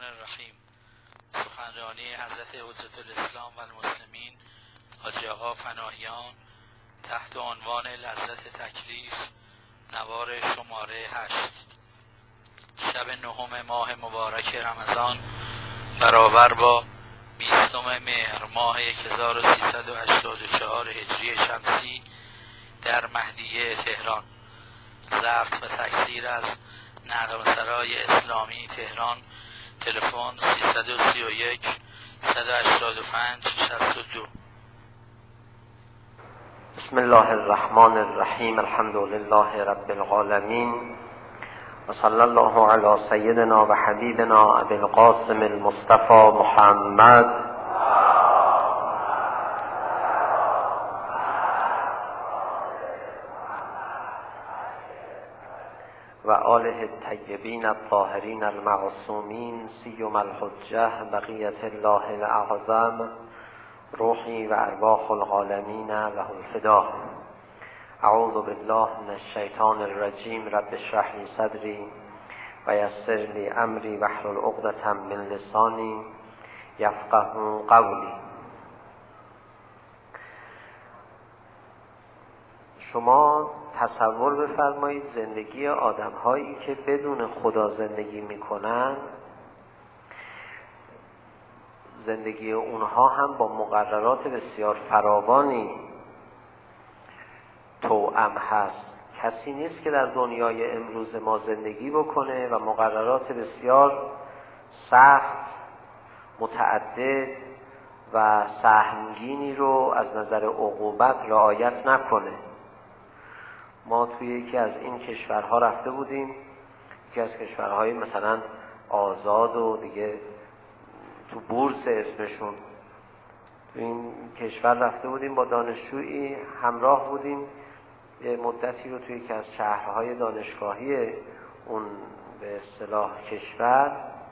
الرحیم. سخنرانی حضرت حجت الاسلام و المسلمین حاجی آقا پناهیان تحت عنوان لذت تکلیف، نوار شماره 8. شب 9 ماه مبارک رمضان برابر با 20 مهر ماه 1384 هجری شمسی در مهدیه تهران. ظرف و تکثیر از نغمه‌سرای اسلامی تهران. تلفن 331 185 62. بسم الله الرحمن الرحیم. الحمد لله رب العالمین و صلی الله علی سیدنا و حبیبنا ابی القاسم المصطفى محمد و آله الطیبین الطاهرین المعصومین، سیما الحجة بقیة الله الاعظم، روحی و ارواح العالمین له الفدا. اعوذ بالله من الشیطان الرجیم. رب اشرح لی صدری و یسر لی امری واحلل عقدة من لسانی یفقهوا قولی. شما تصور بفرمایید زندگی آدم هایی که بدون خدا زندگی میکنن، زندگی اونها هم با مقررات بسیار فراوانی توأم هست. کسی نیست که در دنیای امروز ما زندگی بکنه و مقررات بسیار سخت، متعدد و سهمگینی رو از نظر عقوبت رعایت نکنه. ما توی یکی از این کشورها رفته بودیم، یکی از کشورهای مثلا آزاد و دیگه تو بورس اسمشون، تو این کشور رفته بودیم با دانشجویی همراه بودیم. یه مدتی رو توی یکی از شهرهای دانشگاهی اون به اصطلاح کشور،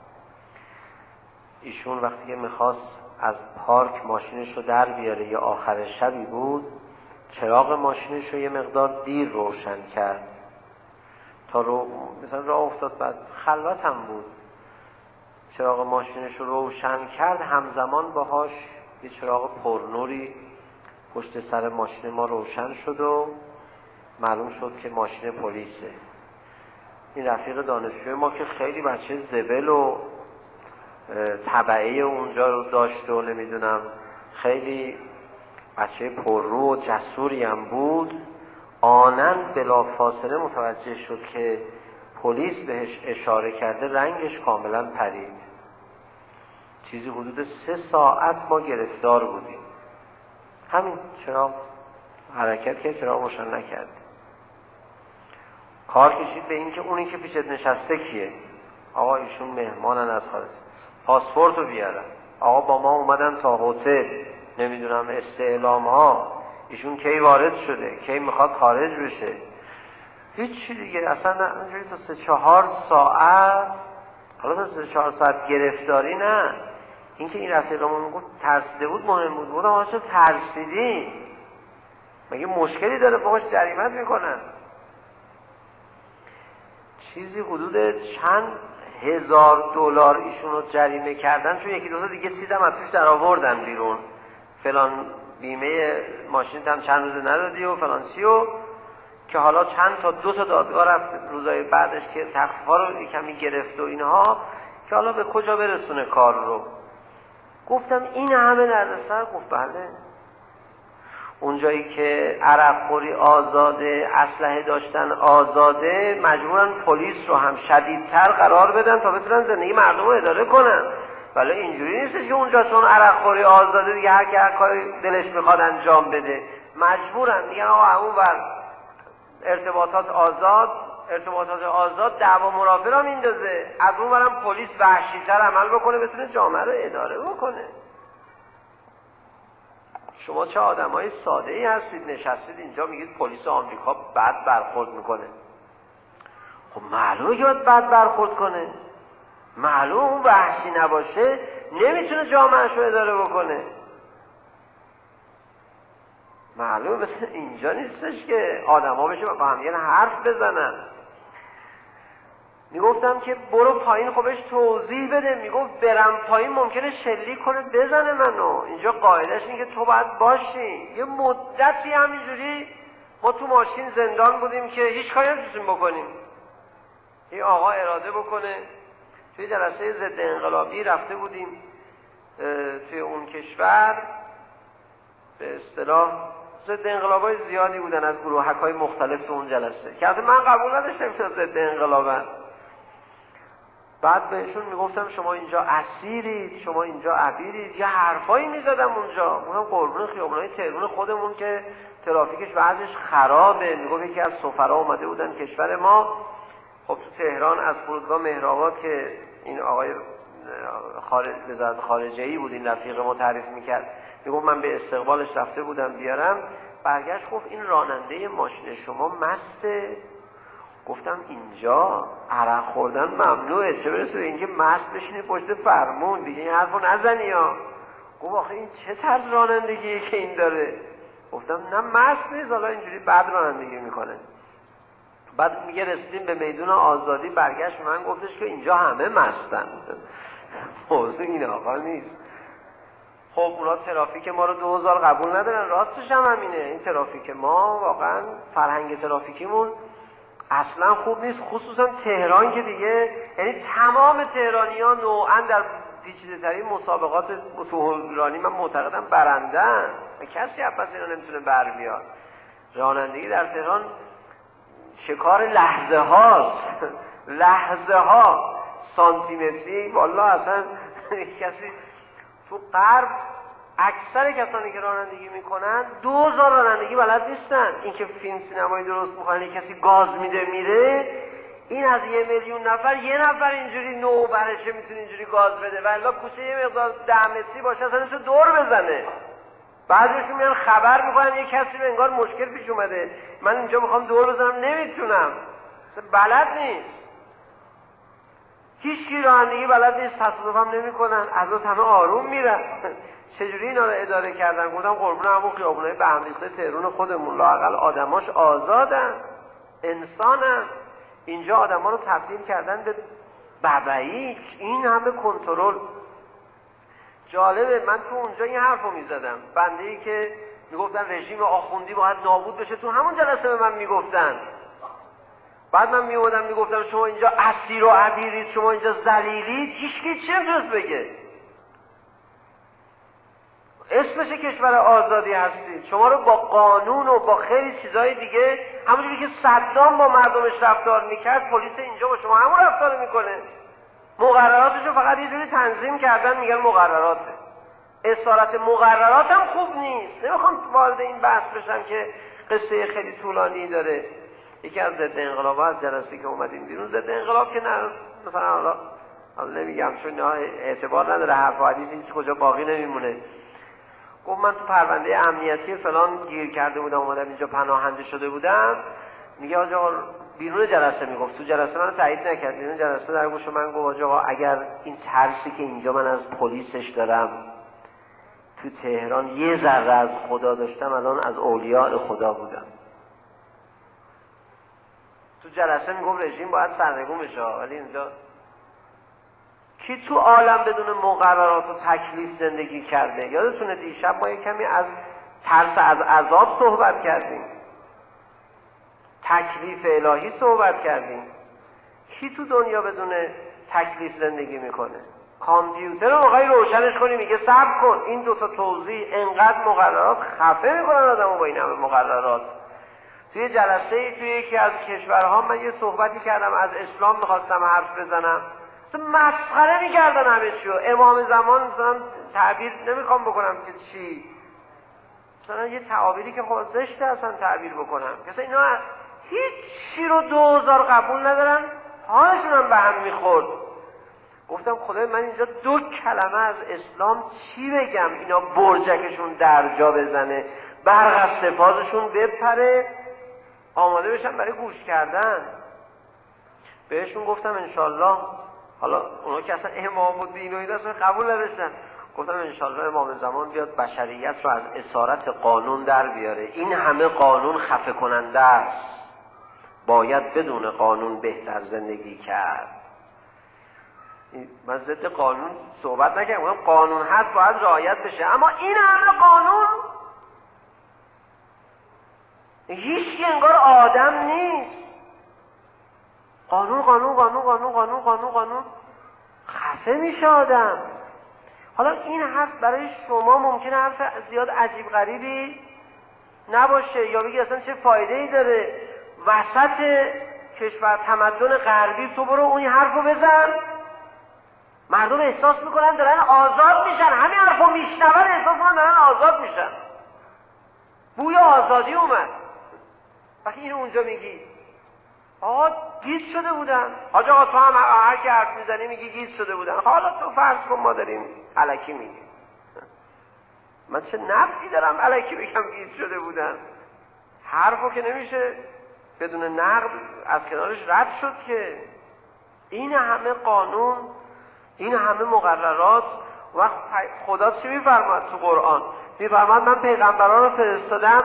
ایشون وقتی که میخواست از پارک ماشینش رو در بیاره، یه آخر شبی بود، چراغ ماشینش رو یه مقدار دیر روشن کرد تا رو مثلا راه افتاد، بعد خلوت هم بود، چراغ ماشینش رو روشن کرد، همزمان باهاش یه چراغ پرنوری پشت سر ماشین ما روشن شد و معلوم شد که ماشین پلیسه. این رفیق دانشجوی ما که خیلی بچه زبل و تبعه اونجا رو داشت و نمیدونم خیلی بچه پررو و جسوری هم بود، آنن بلافاصله متوجه شد که پلیس بهش اشاره کرده، رنگش کاملا پرید. چیزی حدود 3 ساعت ما گرفتار بودیم. همین چراغ حرکت کرد، چراغ روشن نکرد. کار کشید به این که اونی که پیشت نشسته کیه؟ آقا ایشون مهمانن از خارج، پاسپورت رو بیارن. آقا با ما اومدن تا هتل، نمیدونم استعلام ها، ایشون کی وارد شده، کی میخواد خارج بشه. هیچی دیگه اصلا اینجوری تا 3-4 ساعت. حالا تا 3-4 ساعت گرفتاری نه، اینکه این رفیقمون گفت ترسیده بود مهم بود. بودم آقا چرا ترسیدی؟ مگه مشکلی داره باهاش جریمت میکنن؟ چیزی حدود چند $1000 ایشون رو جریمه کردن، چون یکی دو تا دیگه چیزم از توش در آوردن بیرون. فلان بیمه ماشینت هم چند روزه ندادی و فلان چیو، که حالا چند تا 2 تا دادگاه رفت روزای بعدش که تخفیفا رو کمی گرفت و اینها، که حالا به کجا برسونه کار رو. گفتم این همه دردسر؟ گفت بله. اونجایی که عرق خوری آزاده، اسلحه داشتن آزاده، مجبورن پلیس رو هم شدیدتر قرار بدن تا بتونن زندگی مردم رو اداره کنن. ولی اینجوری نیست که اونجا چون عرق خوری آزاده دیگه هر کی هر کاری دلش میخواد انجام بده. مجبورن میگن آقا اون ور ارتباطات آزاد دعوا مرافع را میندازه، از اون ورم پلیس وحشی‌تر عمل بکنه بتونه جامعه رو اداره بکنه. شما چه آدمای ساده‌ای هستید نشستید اینجا میگید پلیس آمریکا بد برخورد میکنه. خب معلومه که باید بد برخورد کنه. معلومه اون وحشی نباشه نمیتونه جامعهش رو اداره بکنه. معلومه مثل اینجا نیستش که آدم ها بشه با هم یه حرف بزنن. میگفتم که برو پایین، خبش توضیح بده. میگفت برم پایین ممکنه شلیک کنه بزنه منو. اینجا قاعدش اینه که تو باید باشی. یه مدتی همینجوری ما تو ماشین زندان بودیم که هیچ کاری نمیتونیم بکنیم. این آقا اراده بکنه. توی جلسه ضد انقلابی رفته بودیم توی اون کشور، به اصطلاح ضد انقلابای زیادی بودن از گروهک‌های مختلف تو اون جلسه که من قبول نداشتم که ضد انقلابن. بعد بهشون میگفتم شما اینجا اسیرید، شما اینجا عبیرید، یه حرفایی میزدم اونجا. اونم قربون خیابونای تهران خودمون که ترافیکش وضعش خرابه. میگفت یکی از سفرا اومده بودن کشور ما، خب تو تهران از فرودگاه مهرآباد که این آقای وزارت خارجه‌ای بود، این رفیق ما تعریف میکرد، میگفت من به استقبالش رفته بودم بیارم، برگشت گفت این راننده ماشین شما مسته؟ گفتم اینجا عرق خوردن ممنوعه، چه برسه به اینکه مست بشینی پشت فرمون دیگه، این حرفو نزنی ها. گفت آخه این چه طرز رانندگیه که این داره؟ گفتم نه مست نیست، حالا اینجوری بد رانندگی میکنه. بعد میگه رسیدیم به میدون آزادی، برگشت من گفتش که اینجا همه مستن. موضوع این آقا نیست. خب اونا ترافیک ما رو 2000 قبول ندارن، راستش هم همینه. این ترافیک ما واقعا فرهنگ ترافیکیمون اصلا خوب نیست، خصوصا تهران که دیگه، یعنی تمام تهرانی‌ها نوعا در پیچیده‌ترین مسابقات اتومبیلرانی من معتقدم برندن. کسی پس اینا نمیتونه بر بیاد. رانندگی در تهران شکار لحظه هاست. لحظه ها سانتیمتری. والله اصلا کسی تو غرب اکثر کسانی که رانندگی میکنن 2000 رانندگی بلد نیستن. این که فیلم سینمایی درست میکنن کسی گاز میده میره، این از 1,000,000 نفر یه نفر اینجوری نو برشه میتونه اینجوری گاز بده، ولی کوچه یه مقدار 10 متری باشه اصلا تو دور بزنه. بعضیشون میان خبر میکنن یه کسی به انگار مشکل پیش اومده، من اینجا میخوام دور بزنم نمیتونم، بلد نیست. هیچ کی رانندگی بلد نیست، تصادفم نمیکنن، از همه آروم میرن. چجوری اینا رو اداره کردن؟ گفتم قربون همون خیابونای به هم ریخته تهران خودمون، لااقل آدماش آزادن، انسانن. اینجا آدما رو تبدیل کردن به ببعی. این همه کنترل. جالبه، من تو اونجا این حرفو میزدم، بنده‌ای که میگفتن رژیم آخوندی باید نابود بشه، تو همون جلسه به من میگفتن. بعد من میومدم میگفتم شما اینجا اسیر و عبیرید، شما اینجا ذلیلید، هیچکی چی نمیتونست بگه. اسمش کشور آزادی هستید. شما رو با قانون و با خیلی چیزای دیگه، همونجوری که صدام با مردمش رفتار میکرد، پلیس اینجا با شما همون رفتار میکنه. مقرراتشو فقط یه جوری تنظیم کردن، میگن مقرراته. اصالت مقررات هم خوب نیست. نمیخوام وارد این بحث بشم که قصه خیلی طولانی داره. یکی از ضد انقلاب‌ها از جلسه که اومدیم بیرون، ضد انقلاب که نه مثلا حالا نمیگم چون اعتبار نداره، حرف و حدیث هیچ کجا باقی نمیمونه. گفت من تو پرونده امنیتی فلان گیر کرده بودم، اومدم اینجا پناهنده شده بودم. میگه آقا بیرون جلسه میگفت، تو جلسه منو تایید نکرد، بیرون جلسه در گوش من گفت آقا اگر این ترسی که اینجا من از پلیسش دارم تو تهران یه ذره از خدا داشتم، الان از اولیاء خدا بودم. تو جلسه میگفت رژیم باید سرنگون بشه، ولی اینجا کی تو عالم بدون مقررات و تکلیف زندگی کرده؟ یادتونه دیشب ما یک کمی از ترس از عذاب صحبت کردیم، تکلیف الهی صحبت کردیم. کی تو دنیا بدون تکلیف زندگی میکنه؟ کامپیوتر رو موقعی روشنش کنی میگه صبر کن، این دوتا توضیح انقدر مقررات خفه میکنن آدمو با این همه مقررات. توی جلسه توی یکی از کشورها من یه صحبتی کردم، از اسلام میخواستم حرف بزنم، مسخره میکردن همه چیو. امام زمان مثلا تعبیر نمیخوام بکنم که چی، مثلا یه تعابیری که خب زشته اصلا تعبیر بکنم، مثلا اینا هیچ چی رو 2000 قبول ندارن، حالشون هم به هم میخورد. گفتم خدای من اینجا 2 کلمه از اسلام چی بگم اینا برجکشون در جا بزنه، برق از سفازشون بپره، آماده بشن برای گوش کردن. بهشون گفتم انشالله، حالا اونا که اصلا امام و دین و اینا اصلا قبول نداشتن، گفتم انشالله امام زمان بیاد بشریت رو از اسارت قانون در بیاره. این همه قانون خفه کننده است، باید بدون قانون بهتر زندگی کرد. من ضد قانون صحبت نکردم، قانون هست باید رعایت بشه، اما این همه قانون، هیچ انگار آدم نیست. قانون قانون قانون قانون قانون قانون قانون، خفه میشه آدم. حالا این حرف برای شما ممکنه حرف زیاد عجیب غریبی نباشه، یا بگی اصلا چه فایده ای داره، وسط کشور تمدن غربی تو برو اون حرفو بزن، مردم احساس میکنن دارن آزاد میشن، همین حرفو میشنون احساس میکنن دارن آزاد میشن، بوی آزادی اومد. وقتی اینو اونجا میگی آقا گیج شده بودن، حاج آقا تو هم هر کی حرف میزنی میگی گیج شده بودن، حالا تو فرض کن ما داریم الکی میگیم، من چه نفعی دارم الکی بگم گیج شده بودن؟ حرفو که نمیشه بدون نقد از کنارش رد شد که. این همه قانون، این همه مقررات، وقت خدا چی میفرماد تو قرآن؟ میفرماد من پیغمبران رو فرستادم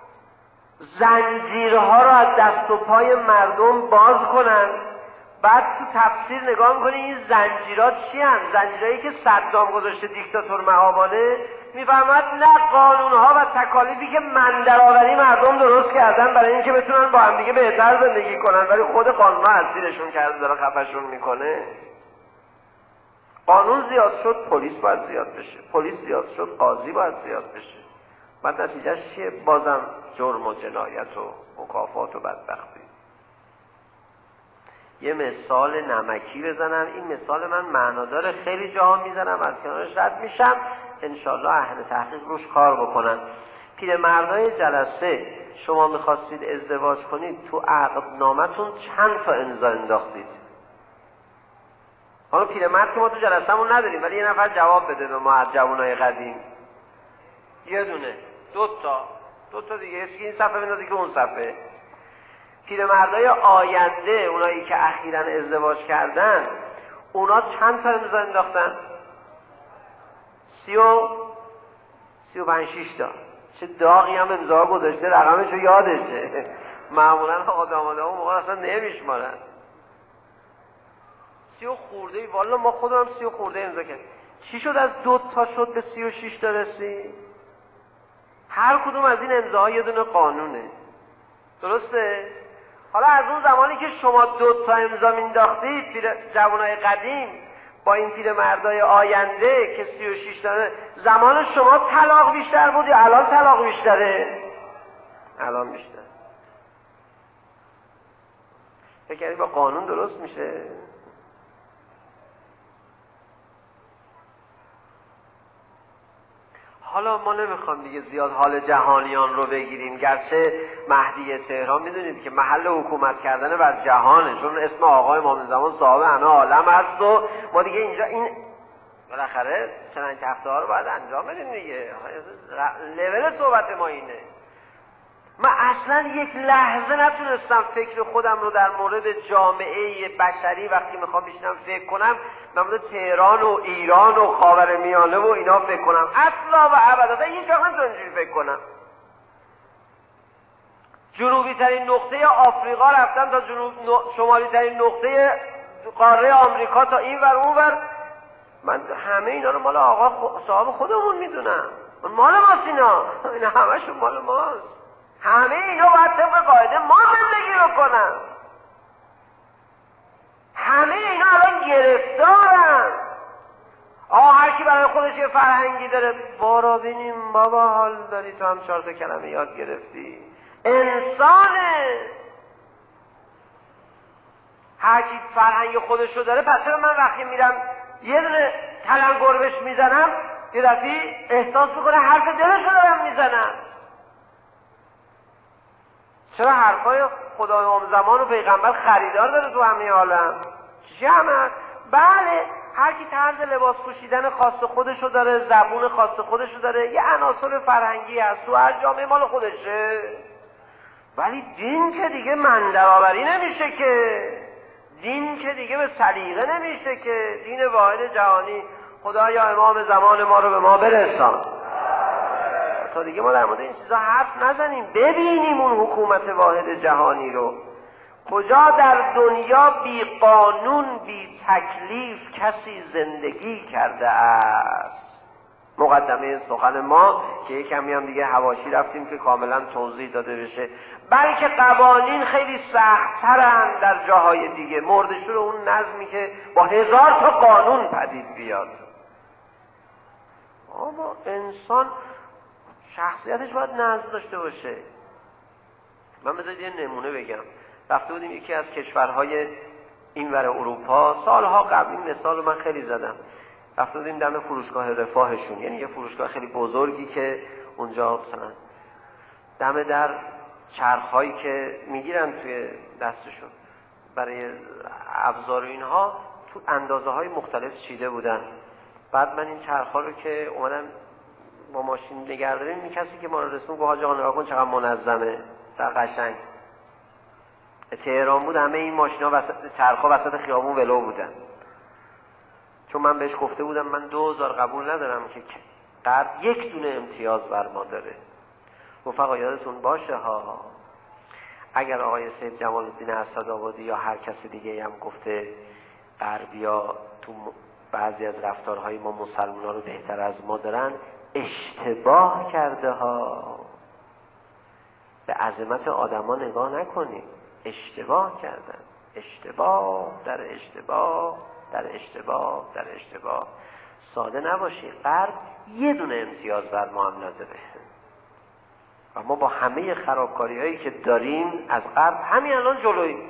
زنجیرها رو از دست و پای مردم باز کنن. بعد تو تفسیر نگاه میکنی این زنجیرات چی هن؟ زنجیرهایی که صدام گذاشته دیکتاتور مهابانه. میفرماد نه، قانونها و تکالیفی که من درآوری مردم درست کردن برای اینکه بتونن با هم دیگه بهتر زندگی کنن، ولی خود قانونها اسیرشون کرده، داره خفشون میکنه. قانون زیاد شد پلیس باید زیاد بشه، پلیس زیاد شد قاضی باید زیاد بشه. بعد نتیجهش چیه؟ بازم جرم و جنایت و مکافات و بدبختی. یه مثال نمکی بزنم، این مثال من معنادار، خیلی جاها میزنم از کنارش رد میشم، انشالله اهل تحقیق روش کار بکنن. پیرمردای جلسه شما میخواستید ازدواج کنید، تو عقدنامتون چند تا امضا انداختید؟ حالا پیرمرد که ما تو جلسه‌مون نداریم، ولی یه نفر جواب بده به ما از جوانای قدیم. یه دونه، دو تا دیگه، این صفحه بندازی که اون صفحه. پیرمردای آینده، اونایی که اخیراً ازدواج کردن، اونا چند تا امضا انداختن؟ 35-36 تا. چه داغی هم امضا گذاشته، رقمشو یادشه. معمولاً آدم‌ها اون موقع اصلا نمیشمارن. 30 خورده، والا ما خودمون 30 خورده امضا کردیم. چی شد از 2 تا شد به 36 تا رسید؟ هر کدوم از این امضاها یه دونه قانونه، درسته؟ حالا از اون زمانی که شما 2 تا امضا مینداختید جوانای قدیم با این پیرمردای آینده که 36 تا، زمان شما طلاق بیشتر بود یا الان طلاق بیشتره؟ الان بیشتر. فکر کردی با قانون درست میشه؟ حالا ما نمیخوام دیگه زیاد حال جهانیان رو بگیریم، گرچه مهدی تهران میدونید که محل حکومت کردن بر جهانه، چون اسم آقای امام زمان صاحب همه عالم هست و ما دیگه اینجا این بالاخره سنن تخته ها رو باید انجام بدیم دیگه. لول صحبت ما اینه. من اصلا یک لحظه نتونستم فکر خودم رو در مورد جامعه بشری وقتی میخوام بشینم فکر کنم در مورد تهران و ایران و خاورمیانه و اینا فکر کنم، اصلا و ابدا هیچ وقت نمیتونم اینجوری فکر کنم. جنوبی ترین نقطه آفریقا رفتم تا شمالی ترین نقطه قاره آمریکا، تا این ور اون ور. من همه اینا رو مال آقا صاحب خودمون میدونم، مال ماست اینا همشون مال ماست. همه اینا باید طبق قاعده ما زندگی بکنن. همه اینا الان گرفتارن. هر کی برای خودش یه فرهنگی داره، بارا بینیم بابا حال داری تو هم 4 تا کلمه یاد گرفتی. انسانه، هر کی فرهنگ خودش رو داره. پس چرا من وقتی میرم یه دونه تلنگر بهش میزنم یه دفعه احساس میکنه حرف دلش رو دارم میزنم؟ چرا حرفای خدای امام زمان و پیغمبر خریدار داره تو همه عالم؟ چی همه؟ بله، هر کی طرز لباس پوشیدن خاص خودشو داره، زبون خاص خودشو داره، یه عناصر فرهنگی هست تو هر جامعه مال خودشه. ولی دین که دیگه من درآوری نمیشه که، دین که دیگه به سلیقه نمیشه که. دین واحد جهانی، خدایا امام زمان ما رو به ما برسان تا دیگه ما در مورد این چیزا حرف نزنیم، ببینیم اون حکومت واحد جهانی رو. کجا در دنیا بی قانون بی تکلیف کسی زندگی کرده است. مقدمه سخن ما که یک کمی هم دیگه حواشی رفتیم که کاملا توضیح داده بشه، بلکه قوانین خیلی سخت‌ترن در جاهای دیگه، مردشور اون نظمی که با 1000 تا قانون پدید بیاد. اما انسان شخصیتش باید نظم داشته باشه. من بذارید یه نمونه بگم. رفته بودیم یکی از کشورهای اینور اروپا، سالها قبل، این مثال من خیلی زدم، رفته بودیم دم فروشگاه رفاهشون، یعنی یه فروشگاه خیلی بزرگی که اونجا مثلا دم در چرخ‌هایی که میگیرن توی دستشون برای ابزار اینها تو اندازه‌های مختلف چیده بودن. بعد من این چرخ‌ها رو که اومدم با ماشین نگهداریم، این کسی که ما رو رسون گفت حاج آقا نگاه کن چقدر منظمه، چقدر قشنگ. تهران بود همه این ماشینا وسط چرخ‌ها وسط خیابون ولو بودن. چون من بهش گفته بودم من 2000 قبول ندارم که قرب یک دونه امتیاز بر ما داره. گفت آقا یادتون باشه ها، اگر آقای سید جمال الدین اسدآبادی یا هر کسی دیگه هم گفته غربیا تو بعضی از رفتارهای ما مسلمان‌ها رو بهتر از ما دارن، اشتباه کرده ها. به عظمت آدما نگاه نکنید، اشتباه کردن، اشتباه در اشتباه در اشتباه در اشتباه. ساده نباشی، غرب یه دونه امتیاز بر ما هم نداره و ما با همه خرابکاری هایی که داریم از غرب همین الان جلوییم.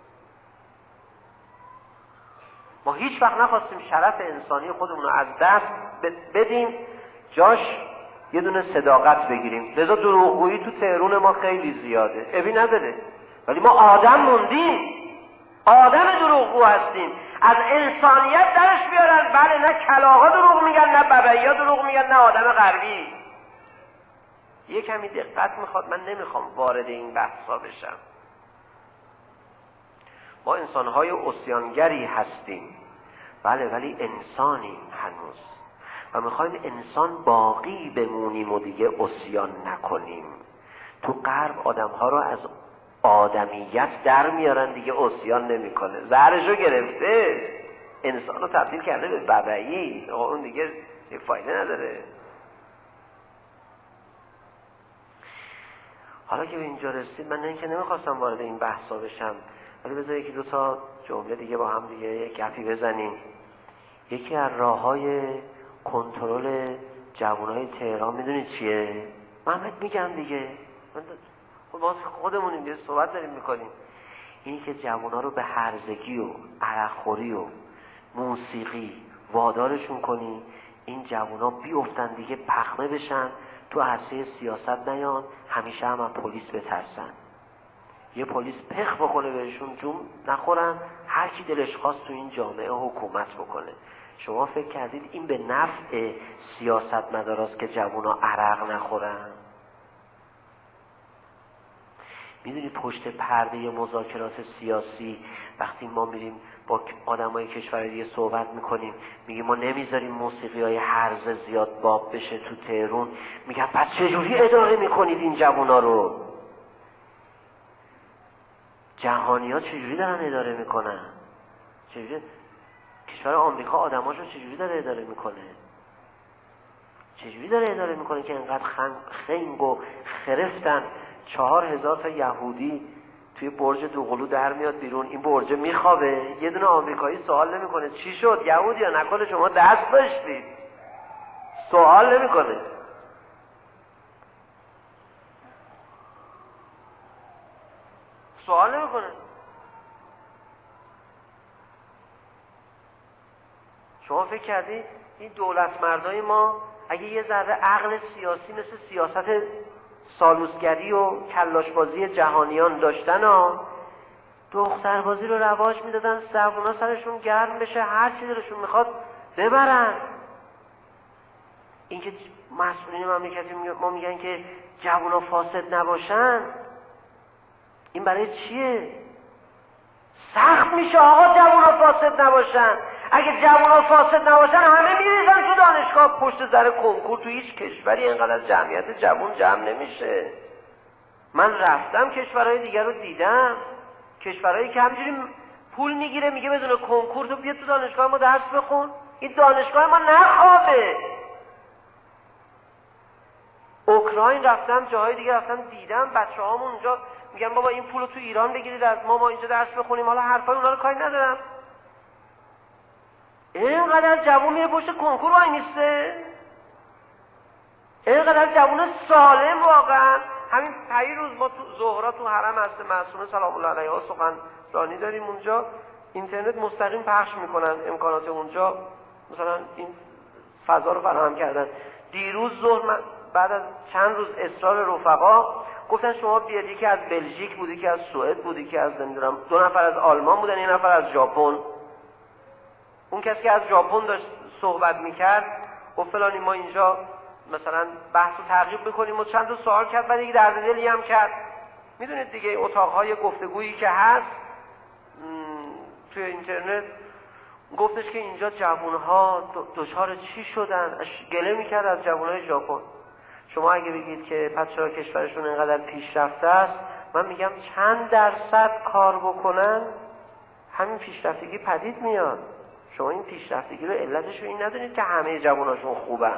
ما هیچ وقت نخواستیم شرف انسانی خودمون رو از دست بدیم، جاش یه دونه صداقت بگیریم. لذا دروغگویی تو تهرون ما خیلی زیاده، ابی نداره، ولی ما آدم موندیم، آدم دروغگو هستیم. از انسانیت درش بیارن، بله، نه کلاغا دروغ میگن، نه ببعیا دروغ میگن، نه آدم غربی. یه کمی دقت میخواد، من نمیخوام وارد این بحثا بشم. ما انسانهای عصیانگری هستیم، بله، ولی انسانیم هنوز و میخوایم انسان باقی بمونیم و دیگه عصیان نکنیم. تو غرب آدمها رو از آدمیت در میارن، دیگه عصیان نمیکنه، زهرشو گرفته، انسان رو تبدیل کرده به ببعی، اون دیگه فایده نداره. حالا که به اینجا رسید، من اینکه نمیخواستم وارد این بحثا بشم، ولی بذار یکی دو تا جمله دیگه با هم دیگه یک گپی بزنیم. یکی از راههای کنترل جوانای تهران میدونید چیه؟ من میگم دیگه، ما خودمونیم یه صحبت داریم میکنیم، اینی که جوانا رو به هرزگی و عرقخوری و موسیقی وادارشون کنی، این جوانا بیفتن دیگه، پخمه بشن، تو عرصه سیاست نیان، همیشه هم پلیس بترسن، یه پلیس پخ بکنه بهشون، جون نخورن، هر کی دلش خواست تو این جامعه حکومت بکنه. شما فکر کردید این به نفع سیاستمداراست که جوانا عرق نخورن؟ میدونی پشت پرده مذاکرات سیاسی وقتی ما میریم با آدمای کشور دیگه صحبت میکنیم، میگیم ما نمیذاریم موسیقیای هرزه زیاد باب بشه تو تهرون، میگن پس چجوری اداره میکنید این جوونا رو؟ جهانی ها چجوری دارن اداره میکنن؟ چجوری کشور آمریکا آدماشو چجوری داره اداره میکنه؟ چجوری داره اداره میکنه که انقدر خنگ و خرفتن؟ 4000 تا یهودی توی برج دوقلو در میاد بیرون، این برج میخوابه، یه دونه آمریکایی سوال نمیکنه چی شد یهودی یا نکنه شما دست داشتید؟ سوال نمیکنه. سوال نمیکنه. شما فکر کردی این دولت مردای ما اگه یه ذره عقل سیاسی مثل سیاست سالوسگری و کلاشبازی جهانیان داشتن ها، دختربازی رو رواج میدادن، زبونا سرشون گرم بشه، هر چی دلشون میخواد ببرن. اینکه مسئولین مملکتی ما میگن که جوونا فاسد نباشن، این برای چیه؟ سخت میشه آقا جوونا فاسد نباشن. اگه جوونا فاسد نباشن همه میریزن تو دانشگاه، پشت سر کنکور. تو هیچ کشوری اینقدر از جمعیت جوون جمع نمیشه. من رفتم کشورهای دیگر رو دیدم، کشورهایی که همینجوری پول میگیره میگه بدون کنکور تو بیا تو دانشگاه ما درس بخون. این دانشگاه ما نخوابه. اوکراین رفتم، جاهای دیگه رفتم دیدم بچه‌هامون اونجا میگن بابا این پولو تو ایران بگیرید از ما اینجا درس بخونیم. حالا حرفای اونا رو کاری ندارم. اینقدر جوون میره پشت کنکور وای میسته، اینقدر جوون سالم واقعا. همین پیروز ما تو زهرا تو حرم هست معصومه سلام الله علیها سخنرانی داریم اونجا، اینترنت مستقیم پخش میکنن، امکانات اونجا مثلا این فضا رو فراهم کردن. دیروز ظهر بعد از چند روز اصرار رفقا گفتن شما بیاد، یکی از بلژیک بود، یکی از سوئد بود، یکی از نمیدونم 2 نفر از آلمان بودن، 1 نفر از ژاپن. اون کسی که از ژاپن داشت صحبت میکرد گفت فلانی ما اینجا مثلا بحث رو تعقیب بکنیم و چند تا سوال کرد، بعد یک درددلی هم کرد. میدونید دیگه اتاقهای گفتگویی که هست توی اینترنت، گفتش که اینجا جوانها دچار چی شدن، گله میکرد از جوانهای ژاپن. شما اگه بگید که پس چرا کشورشون اینقدر پیشرفته است، من میگم چند درصد کار بکنن همین پیشرفتگی پدید میاد. شما این پیشرفتگی رو علتش رو این ندونید که همه جواناشون خوبن.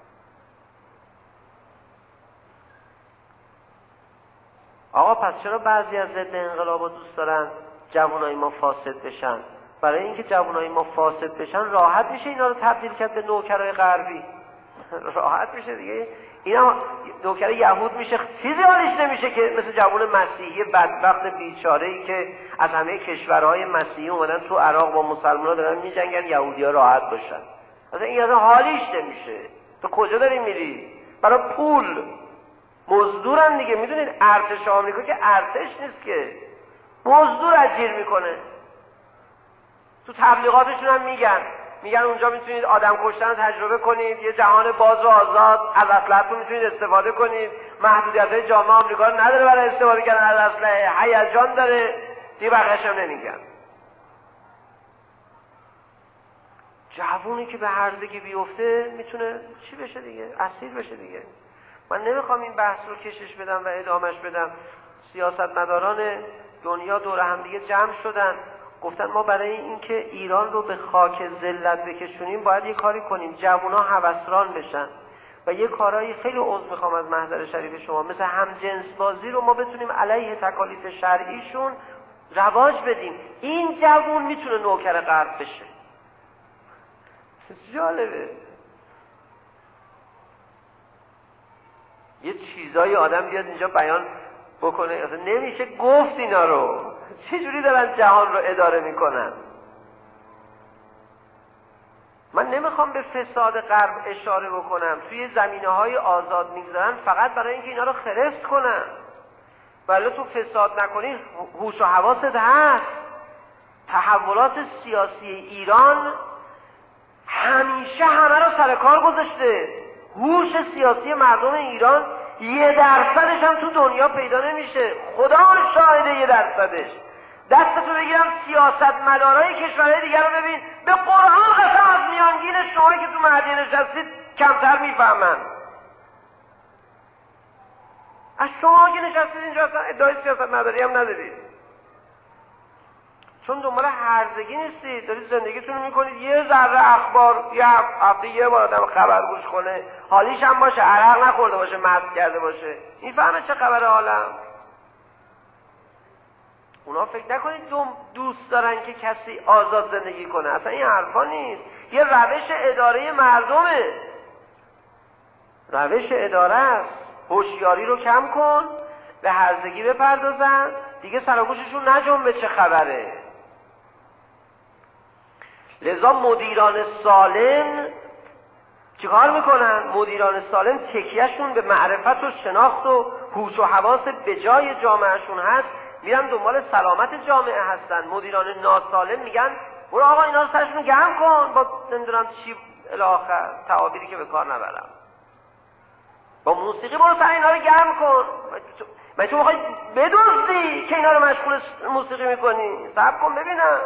آقا پس چرا بعضی از ضد انقلابا دوست دارن جوانای ما فاسد بشن؟ برای اینکه جوانای ما فاسد بشن راحت میشه اینا رو تبدیل کرد به نوکرای غربی. راحت میشه دیگه. اینا نوکر یهود میشه، چیزی حالش نمیشه که مثل جوان مسیحی بدبخت بیچاره‌ای که از همه کشورهای مسیحی اومدن تو عراق با مسلمان‌ها دارن میجنگن یهودی‌ها راحت باشن. اصلا این اصلا حالیش نمیشه. تو کجا داری میری؟ برای پول مزدورن دیگه. میدونید ارتش آمریکا که ارتش نیست که، مزدور اجیر میکنه. تو تبلیغاتشون هم میگن اونجا میتونید آدم کشتن رو تجربه کنید، یه جهان باز و آزاد، از اسلحه‌تون میتونید استفاده کنید، محدودیت‌های جامعه آمریکا رو نداره برای استفاده کردن از اسلحه، هیجان داره. دیگه بقیه‌اش هم نمیگن. جوونی که به هرزگی بیفته میتونه چی بشه دیگه؟ اسیر بشه دیگه. من نمیخوام این بحث رو کشش بدم و ادامش بدم. سیاستمداران دنیا دور هم دیگه جمع شدن، گفتن ما برای اینکه ایران رو به خاک ذلت بکشونیم باید یه کاری کنیم جوونا هوسران بشن و یه کارایی خیلی عذر میخوام از محضر شریف شما، مثل همجنس بازی رو ما بتونیم علیه تکالیف شرعیشون رواج بدیم. این جوون میتونه نوکر غرب بشه. جالبه. یه چیزایی آدم بیاد اینجا بیان بکنه، اصلا نمیشه گفت اینا رو. چجوری دارن جهان رو اداره میکنن؟ من نمیخوام به فساد غرب اشاره بکنم، توی زمینه‌های آزاد میگذارن فقط برای اینکه اینا رو خرست کنن. ولی تو فساد نکنی هوش و حواست هست. تحولات سیاسی ایران همیشه همه رو سر کار گذاشته. هوش سیاسی مردم ایران 1% هم تو دنیا پیدا نمیشه. خدا شاهده 1%. دستتو بگیرم سیاستمدارای کشورهای دیگر رو ببین، به قرآن قسم از میانگین شما که تو مهدیه نشستید کمتر میفهمن. از شما که نشستید اینجا اصلا ادعای سیاستمداری هم ندارید، چون دنبال هرزگی نیستید، دارید زندگیتون رو میکنید. یه ذره اخبار، یه هفته یه بار آدم خبر گوش کنه، حالیش هم باشه، عرق نخورده باشه، مست کرده باشه، میفهمه چه خبره عالم. اونا فکر نکنید دوست دارن که کسی آزاد زندگی کنه، اصلا این حرفا نیست. یه روش اداره مردمه، روش اداره است. هوشیاری رو کم کن، به هرزگی بپردازن دیگه، سراغوششون نجنبه چه خبره. لذا مدیران سالم چیکار میکنن؟ مدیران سالم تکیهشون به معرفت و شناخت و هوش و حواس به جای جامعهشون هست، میرن دنبال سلامت جامعه هستن. مدیران ناسالم میگن برو آقا اینا رو سرشون گرم کن با نمیدونم چی الاخر، تعابیری که به کار نبرم، با موسیقی برو سر اینا رو گرم کن. من تو میخوای بدوزی که اینا رو مشغول موسیقی میکنی؟ صبر کن ببینم.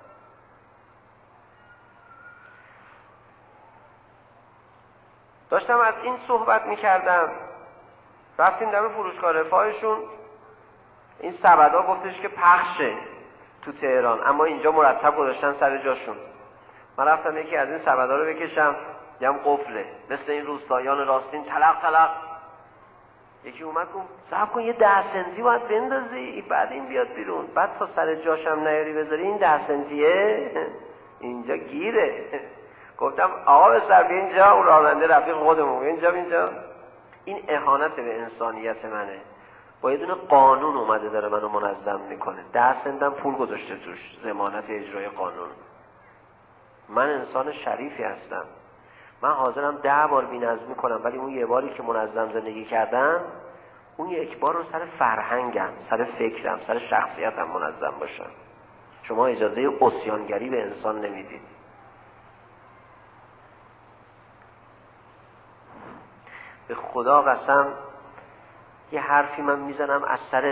داشتم از این صحبت میکردم، رفتیم دم فروشگاه رفاهشون، این سبدا گفتش که پخشه تو تهران، اما اینجا مرتب گذاشتن سر جاشون. من رفتم یکی از این سبدا رو بکشم، دیدم قفله، مثل این روستایان راستین تلق تلق. یکی اومد گفت صبر کن یه 10 سنتی باید بندازی بعد این بیاد بیرون. بعد تا سر جاشم نیاری بذاری این 10 سنتیه اینجا گیره. گفتم آقا بسر بیا اینجا، اون راننده رفیق خودمون اینجا. این اهانت به انسانیت منه. با یه دونه قانون اومده داره منو منظم میکنه، 10 سنتم پول گذاشته توش، ضمانت اجرای قانون. من انسان شریفی هستم، من حاضرم 10 بار بی‌نظمی کنم، ولی اون یه باری که منظم زندگی کردم، اون یک بار رو سر فرهنگم، سر فکرم، سر شخصیتم منظم باشم. شما اجازه عصیانگری به انسان نمیدید. به خدا قسم یه حرفی من میزنم از سر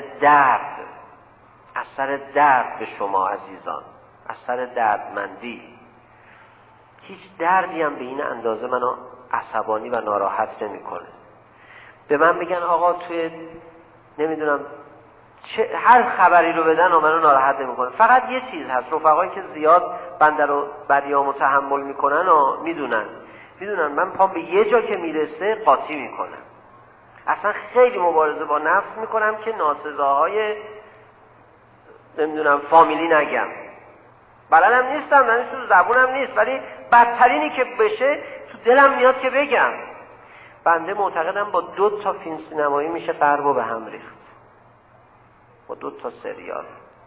درد به شما عزیزان، از سر دردمندی. هیچ دردی هم به این اندازه منو عصبانی و ناراحت نمیکنه. به من بگن آقا توی نمیدونم هر خبری رو بدن و منو ناراحت نمیکنه. فقط یه چیز هست، رفقایی که زیاد بنده رو بریامو تحمل میکنن و میدونن من پام به یه جا که میرسه قاطی میکنم. اصلا خیلی مبارزه با نفس میکنم که ناسزاهای نمیدونم فامیلی نگم. بلدم نیستم، نمیشه تو زبونم نیست، ولی بدترینی که بشه تو دلم میاد که بگم. بنده معتقدم با 2 تا فیلم سینمایی میشه غربو به هم ریخت، با 2 تا سریال،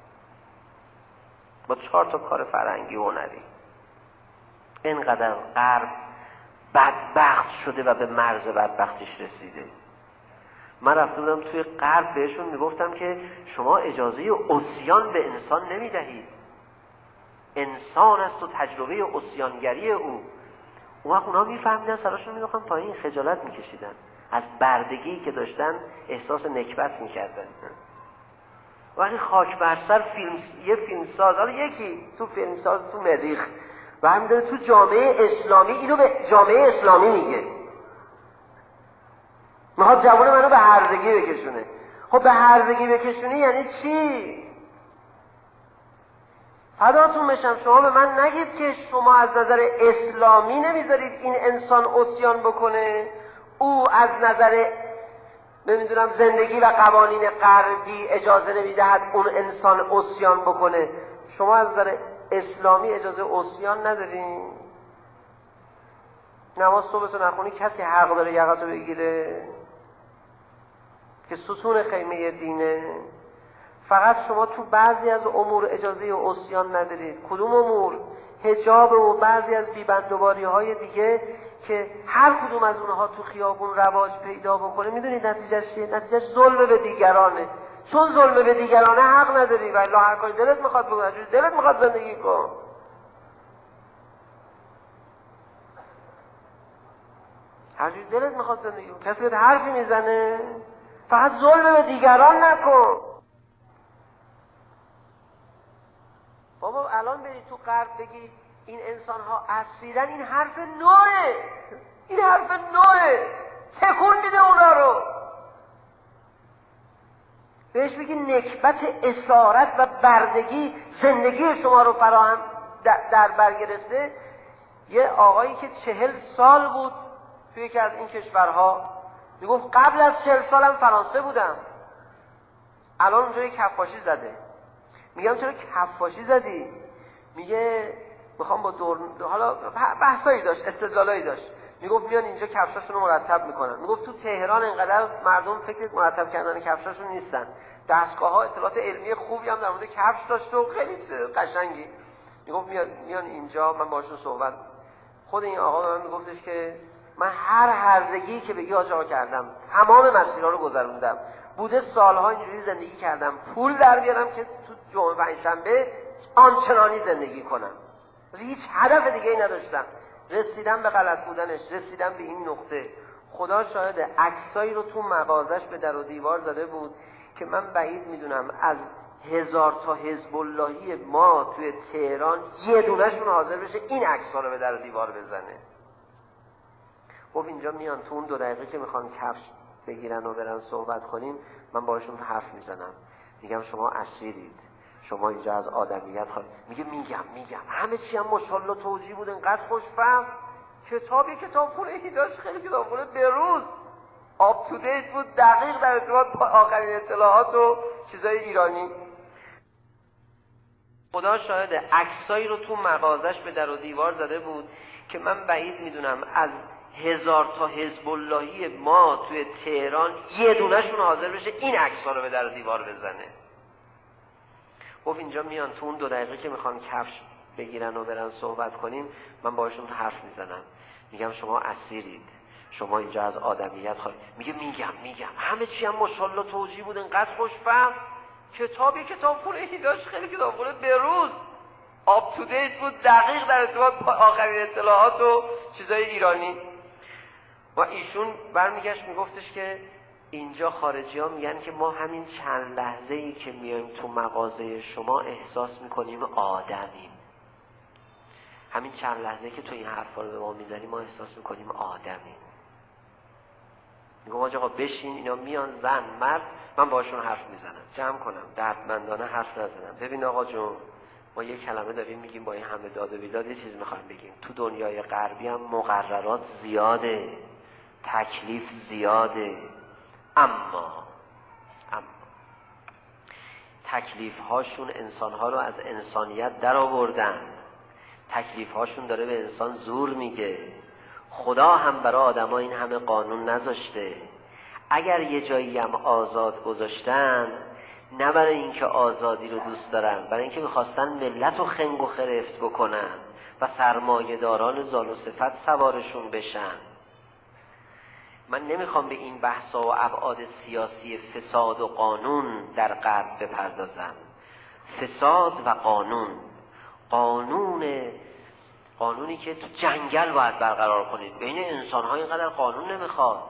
با 4 تا کار فرهنگی و هنری. اینقدر غرب بدبخت شده و به مرز بدبختیش رسیده. من رفته بودم توی غرب بهشون میگفتم که شما اجازه عصیان به انسان نمیدهید، انسان است و تجربه عصیانگری او. اون وقت اونا میفهمیدن، سراشون میدوختن پایین، خجالت میکشیدن، از بردگی که داشتن احساس نکبت میکردن. ولی خاک بر سر یه فیلمساز، حالا یکی تو فیلمساز تو مریخ و همین داره تو جامعه اسلامی اینو به جامعه اسلامی میگه، میخواد جوان منو به هرزگی بکشونه. خب به هرزگی بکشونی یعنی چی؟ فداتون بشم شما به من نگید که شما از نظر اسلامی نمیذارید این انسان عصیان بکنه، او از نظر نمیدونم زندگی و قوانین غربی اجازه نمیدهد اون انسان عصیان بکنه. شما از نظر اسلامی اجازه عصیان ندارین؟ نماز صبحتو نخونی کسی حق داره یقتو بگیره که ستون خیمه دینه؟ فقط شما تو بعضی از امور اجازه عصیان ندارید. کدوم امور؟ حجاب و بعضی از بیبندوباری های دیگه که هر کدوم از اونها تو خیابون رواج پیدا بکنه، میدونید نتیجهش چیه؟ نتیجهش ظلم به دیگرانه. چون ظلم به دیگرانه حق نداری، ولی هر کاری دلت میخواد بکن، هر جوری دلت میخواد زندگی کن. هر جوری دلت میخواد زندگی کن. کسی بهت حرفی میزنه، فقط ظلم به دیگران نکن. بابا الان برید تو غرب بگی این انسان ها اسیرن، این حرف نوعه، این حرف نوعه، تکون میده اونا رو. بهش بگی نکبت اسارت و بردگی زندگی شما رو فراهم در بر گرفته. یه آقایی که 40 سال بود توی یکی از این کشورها میگفت قبل از 40 سالم فرانسه بودم، الان اونجا یک کفاشی زده. میگم چرا کفاشی زدی؟ میگه میخوام با حالا بحثایی داشت، استدلالایی داشت. میگفت میان اینجا کفشاشون رو مرتب میکنن. میگفت تو تهران انقدر مردم فکر مرتب کردن کفشاشون نیستن، دستگاه‌ها اطلاعات علمی خوبی هم در مورد کفش داشت و خیلی قشنگی. میگفت میان اینجا، من باشون صحبت، خود این آقا به من میگفتش که من هر هرزگی که بگی آجا کردم، تمام مسیرها رو گذروندم، بوده سالها اینجوری زندگی کردم، پول در بیارم که تو جمعه پنجشنبه آنچنانی زندگی کنم، هیچ هدف دیگه ای نداشتم. رسیدم به غلط بودنش، رسیدم به این نقطه. خدا شاهده عکسایی رو تو مغازش به در و دیوار زده بود که من بعید میدونم از 1000 تا حزب اللهی ما توی تهران یه دونهشون حاضر بشه این عکس‌ها رو به در و دیوار بزنه. خب اینجا میان تو اون 2 دقیقه که میخوان کفش بگیرن و برن صحبت کنیم، من باشون حرف میزنم. میگم شما اسیرید، شما اینجا از آدمیت میگه میگم همه چی هم ماشاءالله توجیه بود، انقدر خوشفهم. کتابخونه داشت، خیلی کتابخونه بروز آپ تو دیت بود، دقیق در ارتباط با آخرین اطلاعات و چیزای ایرانی. خدا شاهده عکسایی رو تو مغازش به در و دیوار زده بود که من بعید میدونم از 1000 تا حزب اللهی ما توی تهران یه دونه‌شون حاضر بشه این عکس‌ها رو به در و دیوار بزنه. گفت اینجا میان تو اون 2 دقیقه که میخوان کفش بگیرن و برن صحبت کنیم، من باهاشون حرف میزنم، میگم شما اسیرید، شما اینجا از آدمیت میگم همه چی هم ماشاءالله توجیه بود، انقدر خوشفهم. کتابخونه داشت، خیلی کتابخونه بروز آپ تو دیت بود، دقیق در ارتباط با آخرین اطلاعات و چیزای ایرانی. و ایشون برمیگشت میگفتش که اینجا خارجی ها میگن که ما همین چند لحظه ای که میایم تو مغازه شما احساس میکنیم آدمیم. همین چند لحظه که تو این حرفا رو به ما میزنی ما احساس میکنیم آدمیم. میگم آقا بشین، اینا میان زن مرد، من باشون حرف میزنم، جمع کنم، دردمندانه حرف نزنم. ببین آقا جون، ما یه کلمه داریم میگیم با این همه داد و بیداد یه چیز میخوایم بگیم. تو دنیای غربی هم مقررات زیاده، تکلیف زیاده، اما تکلیف هاشون انسان ها رو از انسانیت در آوردن. تکلیف هاشون داره به انسان زور میگه. خدا هم برای آدم ها این همه قانون نذاشته. اگر یه جایی هم آزاد گذاشتن، نه برای اینکه آزادی رو دوست دارن، برای اینکه میخواستن ملت رو خنگ و خرفت بکنن و سرمایه داران زال و صفت سوارشون بشن. من نمیخوام به این بحثا و ابعاد سیاسی فساد و قانون در غرب بپردازم. فساد و قانونی که تو جنگل باید برقرار کنید. بین انسان‌ها اینقدر قانون نمیخواد.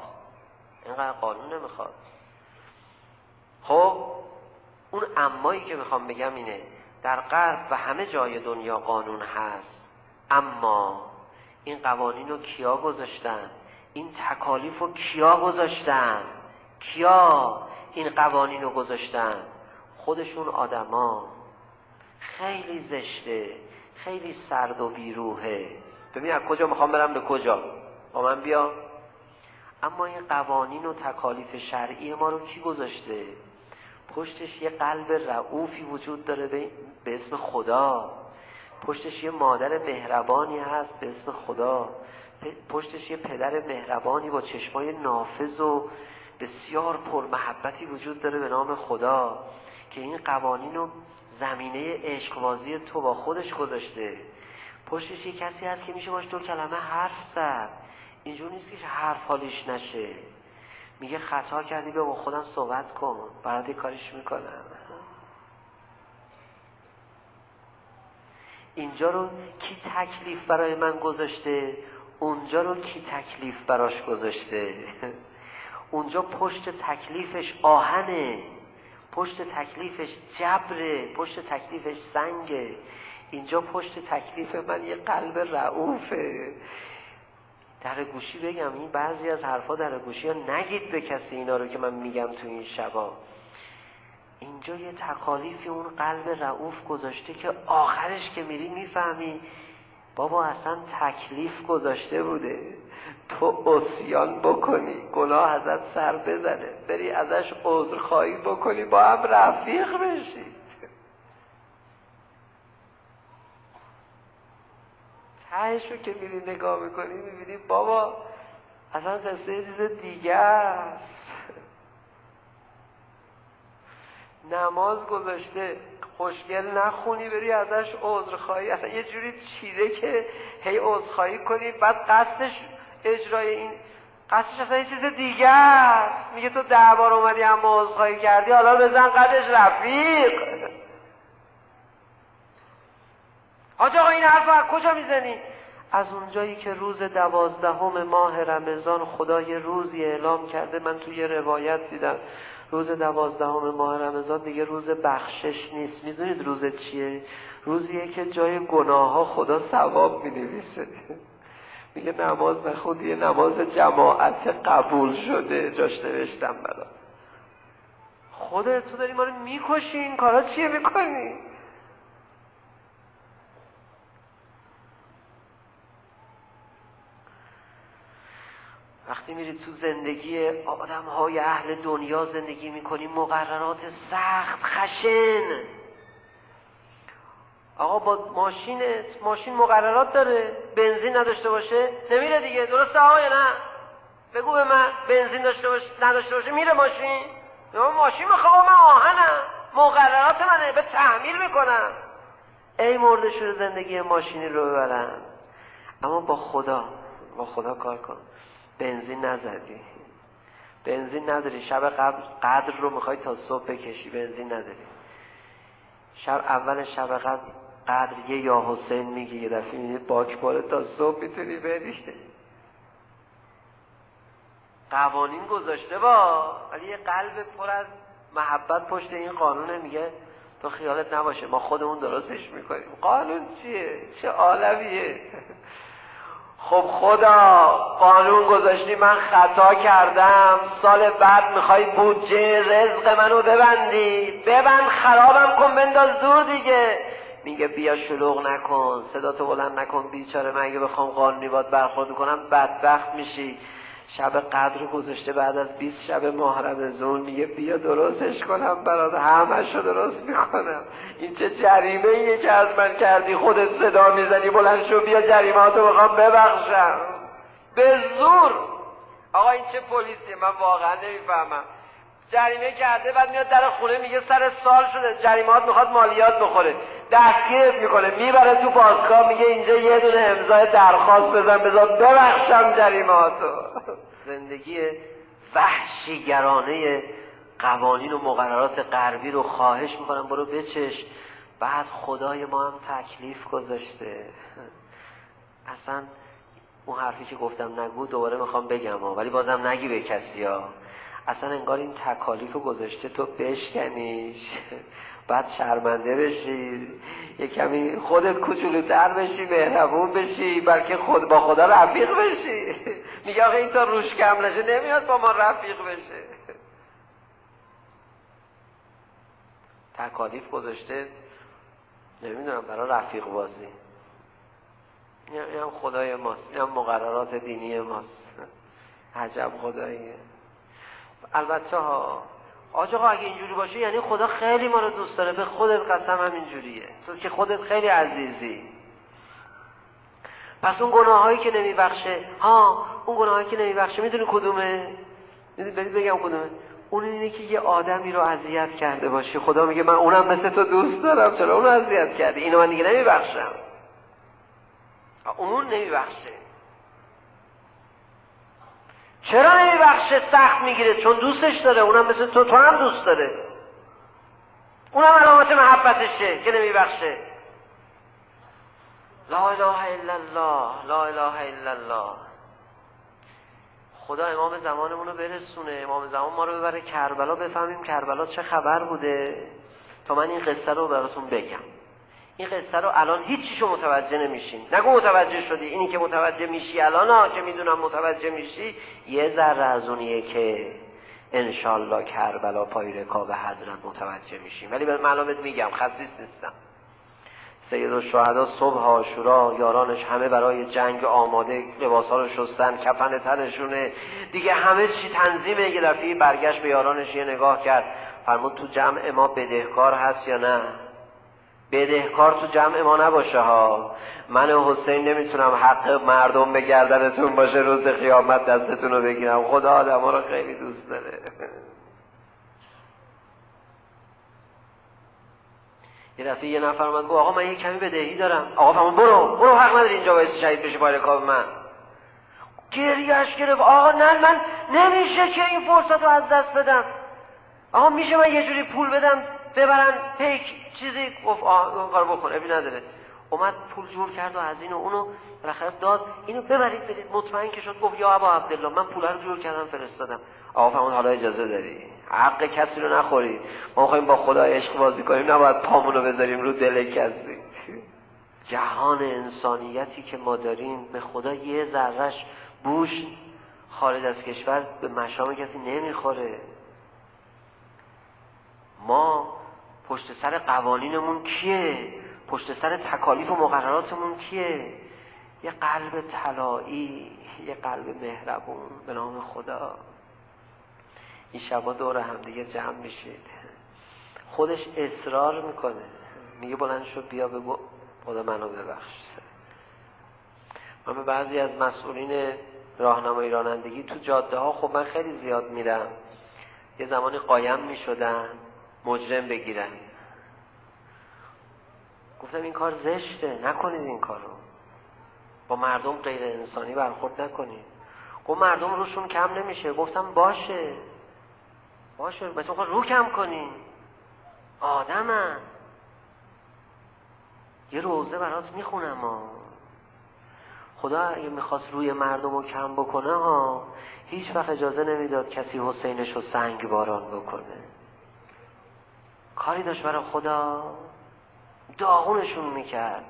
خب اون امایی که میخوام بگم اینه، در غرب و همه جای دنیا قانون هست، اما این قوانین رو کیا گذاشتن؟ این تکالیف رو کیا گذاشتن؟ کیا این قوانین رو گذاشتن؟ خودشون آدما. خیلی زشته، خیلی سرد و بیروحه. ببین از کجا میخوام برم به کجا، با من بیا. اما این قوانین و تکالیف شرعی ما رو کی گذاشته؟ پشتش یه قلب رئوفی وجود داره به اسم خدا. پشتش یه مادر مهربانی هست به اسم خدا. پشتش یه پدر مهربانی با چشمای نافذ و بسیار پرمحبتی وجود داره به نام خدا که این قوانین رو زمینه عشقبازی تو با خودش گذاشته. پشتش یه کسی هست که میشه باش 2 کلمه حرف زد. اینجور نیست که حرف حالیش نشه. میگه خطا کردی با خودم صحبت کن، برات یه کاریش میکنم. اینجا رو کی تکلیف برای من گذاشته، اونجا رو کی تکلیف براش گذاشته. اونجا پشت تکلیفش آهنه، پشت تکلیفش جبره، پشت تکلیفش سنگه. اینجا پشت تکلیف من یه قلب رئوفه. در گوشی بگم این بعضی از حرفا در گوشی ها نگید به کسی اینا رو که من میگم تو این شبا. اینجا یه تکالیفی اون قلب رئوف گذاشته که آخرش که میری میفهمی بابا اصلا تکلیف گذاشته بوده تو عصیان بکنی، گناه ازت سر بزنه، بری ازش عذرخواهی بکنی، با هم رفیق بشید. تهشو که میری نگاه میکنی میبینی بابا اصلا قصه یه چیز دیگه است. نماز گذاشته خوشگل نخونی بری ازش عذرخواهی، اصلا یه جوری چیده که هی عذرخواهی کنی، بعد قصدش اجرای این قصدش اصلا یه چیز دیگه است. میگه تو 10 بار اومدی اما عذرخواهی کردی، حالا بزن قدش رفیق. حاج آقا این حرفو از کجا میزنی؟ از اونجایی که روز 12 ماه رمضان خدا یه روزی اعلام کرده. من توی یه روایت دیدم روز 12 ماه رمضان دیگه روز بخشش نیست. میدونید روز چیه؟ روزیه که جای گناه ها خدا ثواب مینویسه. میگه نماز نخوندی، نماز جماعت قبول شده، جاش نوشتم برات. خودت تو داری ما رو میکشی، این کارا چیه میکنی؟ وقتی میری تو زندگی آدم‌های اهل دنیا زندگی میکنی، مقررات سخت، خشن. آقا با ماشین مقررات داره، بنزین نداشته باشه نمیره دیگه، درسته آقا یا نه؟ بگو به من، بنزین داشته باشه نداشته باشه میره ماشین؟ من ماشین میخوام، من آهنم، مقررات منه، به تحمیل میکنم. ای مرده شور زندگی ماشینی رو ببرم. اما با خدا کار کن. بنزین نزدی، بنزین نداری، شب قبل قدر رو میخوای تا صبح بکشی، بنزین نداری، اول شب قدر یه یا حسین میگی، یه دفعه میگه باک باره تا صبح میتونی بری. قوانین گذاشته ولی یه قلب پر از محبت پشت این قانونه، میگه تو خیالت نباشه ما خودمون درستش میکنیم. قانون چیه؟ چه عالمیه؟ خب خدا قانون گذاشتی، من خطا کردم، سال بعد میخوای بودجه رزق منو ببند خرابم کن، بنداز دور دیگه. میگه بیا شلوغ نکن، صداتو بلند نکن، بیچاره من اگه بخوام قانونی باید برخورد کنم بدبخت میشی. شب قدر گذاشته بعد از 20 شب ماه رمضان، میگه بیا درستش کنم برات، همه‌شو درست میکنم. این چه جریمه ایه که از من کردی؟ خودت صدا میزنی بلند شو بیا جریمه‌هاتو میخوام ببخشم به زور. آقا این چه پلیسیه؟ من واقعا نمیفهمم. جریمه کرده بعد میاد در خونه میگه سر سال شده، جریمه‌هات میخواد مالیات بخوره، دستگیرت میکنه میبره تو پاسگاه، میگه اینجا یه دونه امضای درخواست بزن بذار ببخشم جریمه‌هاتو. زندگی وحشیگرانه قوانین و مقررات غربی رو خواهش میکنم برو بچش. بعد خدای ما هم تکلیف گذاشته. اصلا اون حرفی که گفتم نگو دوباره میخوام بگم ولی بازم نگی به کسی ها. اصلا انگار این تکالیف رو گذاشته تو بشکنیش، بعد شرمنده بشی، یه کمی خودت کوچولوتر بشی، مهربون بشی، بلکه با خدا رفیق بشی. میگه آخه این تا روش کم نشه نمیاد با ما رفیق بشه. تکالیف گذاشته نمیدونم برای رفیق بازی. این هم خدای ماست، این هم مقررات دینی ماست. عجب خداییه. البته آقا اگه اینجوری باشه یعنی خدا خیلی ما رو دوست داره، به خودت قسم هم اینجوریه، تو که خودت خیلی عزیزی. پس اون گناهایی که نمیبخشه، اون گناهایی که نمیبخشه میدونی کدومه؟ بدید بگم کدومه؟ اون اینه که یه آدمی رو اذیت کرده باشی، خدا میگه من اونم مثل تو دوست دارم، چرا اونو اذیت کردی؟ اینو من دیگه نمیبخشم. اون نمیبخشه. چرا نمیبخشه؟ سخت میگیره چون دوستش داره، اونم مثل تو هم دوست داره، اونم علامت محبتشه که نمیبخشه. لا اله الا الله، لا اله الا الله. خدا امام زمانمون رو برسونه، امام زمان ما رو ببره کربلا، بفهمیم کربلا چه خبر بوده. تا من این قصه رو براتون بگم. این قصه رو الان هیچیشو متوجه نمیشین، نگو متوجه شدی، اینی که متوجه میشی الان که میدونم متوجه میشی یه ذره از اونیه که انشالله کربلا پای رکاب حضرت متوجه میشیم. ولی من الان میگم، خصیص نیستم. سید الشهدا صبح عاشورا یارانش همه برای جنگ آماده، لباسا رو شستن، کفن تنشونه دیگه، همه چی تنظیمه. یه دفعه برگشت به یارانش یه نگاه کرد، فرمود تو جمع ما بدهکار هست یا نه؟ بدهکار تو جمع ما نباشه ها. من و حسین نمیتونم حق مردم به گردنتون باشه، روز قیامت دستتون رو بگیرم. خدا آدم ها رو خیلی دوست داره. یه دفعه یه نفر من گفت آقا من یه کمی بدهی دارم. آقا فرمود برو حق نداری اینجا باید شهید بشی پای رکاب من. گریهش گرفت، آقا نه من نمیشه که این فرصت رو از دست بدم. آقا میشه من یه جوری پول بدم ببرن پیک چیزی؟ گفت اون کار بکن، ابی نداره. اومد پول جور کرد و از اینو اونو بالاخره داد، اینو ببرید بدید. مطمئن که شد، گفت یا ابا عبدالله من پول رو جور کردم فرستادم. آقا فرمود حالا اجازه داری حق کسی رو نخوری، ما می‌خوایم با خدا عشق بازی کنیم، نباید پامونو بذاریم رو دل کسی. جهان انسانیتی که ما داریم به خدا یه ذره‌اش بوش خارج از کشور به مشام کسی نمیخوره. ما پشت سر قوانینمون کیه؟ پشت سر تکالیف و مقرراتمون کیه؟ یه قلب طلایی، یه قلب مهربون به نام خدا. این شبا دور هم دیگه جمع میشید، خودش اصرار میکنه، میگه بلند شو بیا بگو خدا منو ببخش. من به بعضی از مسئولین راهنمایی رانندگی تو جاده ها، خب من خیلی زیاد میرم، یه زمانی قایم میشدن مجرم بگیرن، گفتم این کار زشته، نکنید این کارو، با مردم غیر انسانی برخورد نکنید. گفت مردم روشون کم نمیشه. گفتم باشه بهتون خود رو کم کنین، آدمم. یه روزه برات میخونم خدا اگه میخواست روی مردم رو کم بکنه هیچ وقت اجازه نمیداد کسی حسینش رو سنگ باران بکنه. کاری داشت برای خدا؟ داغونشون میکرد.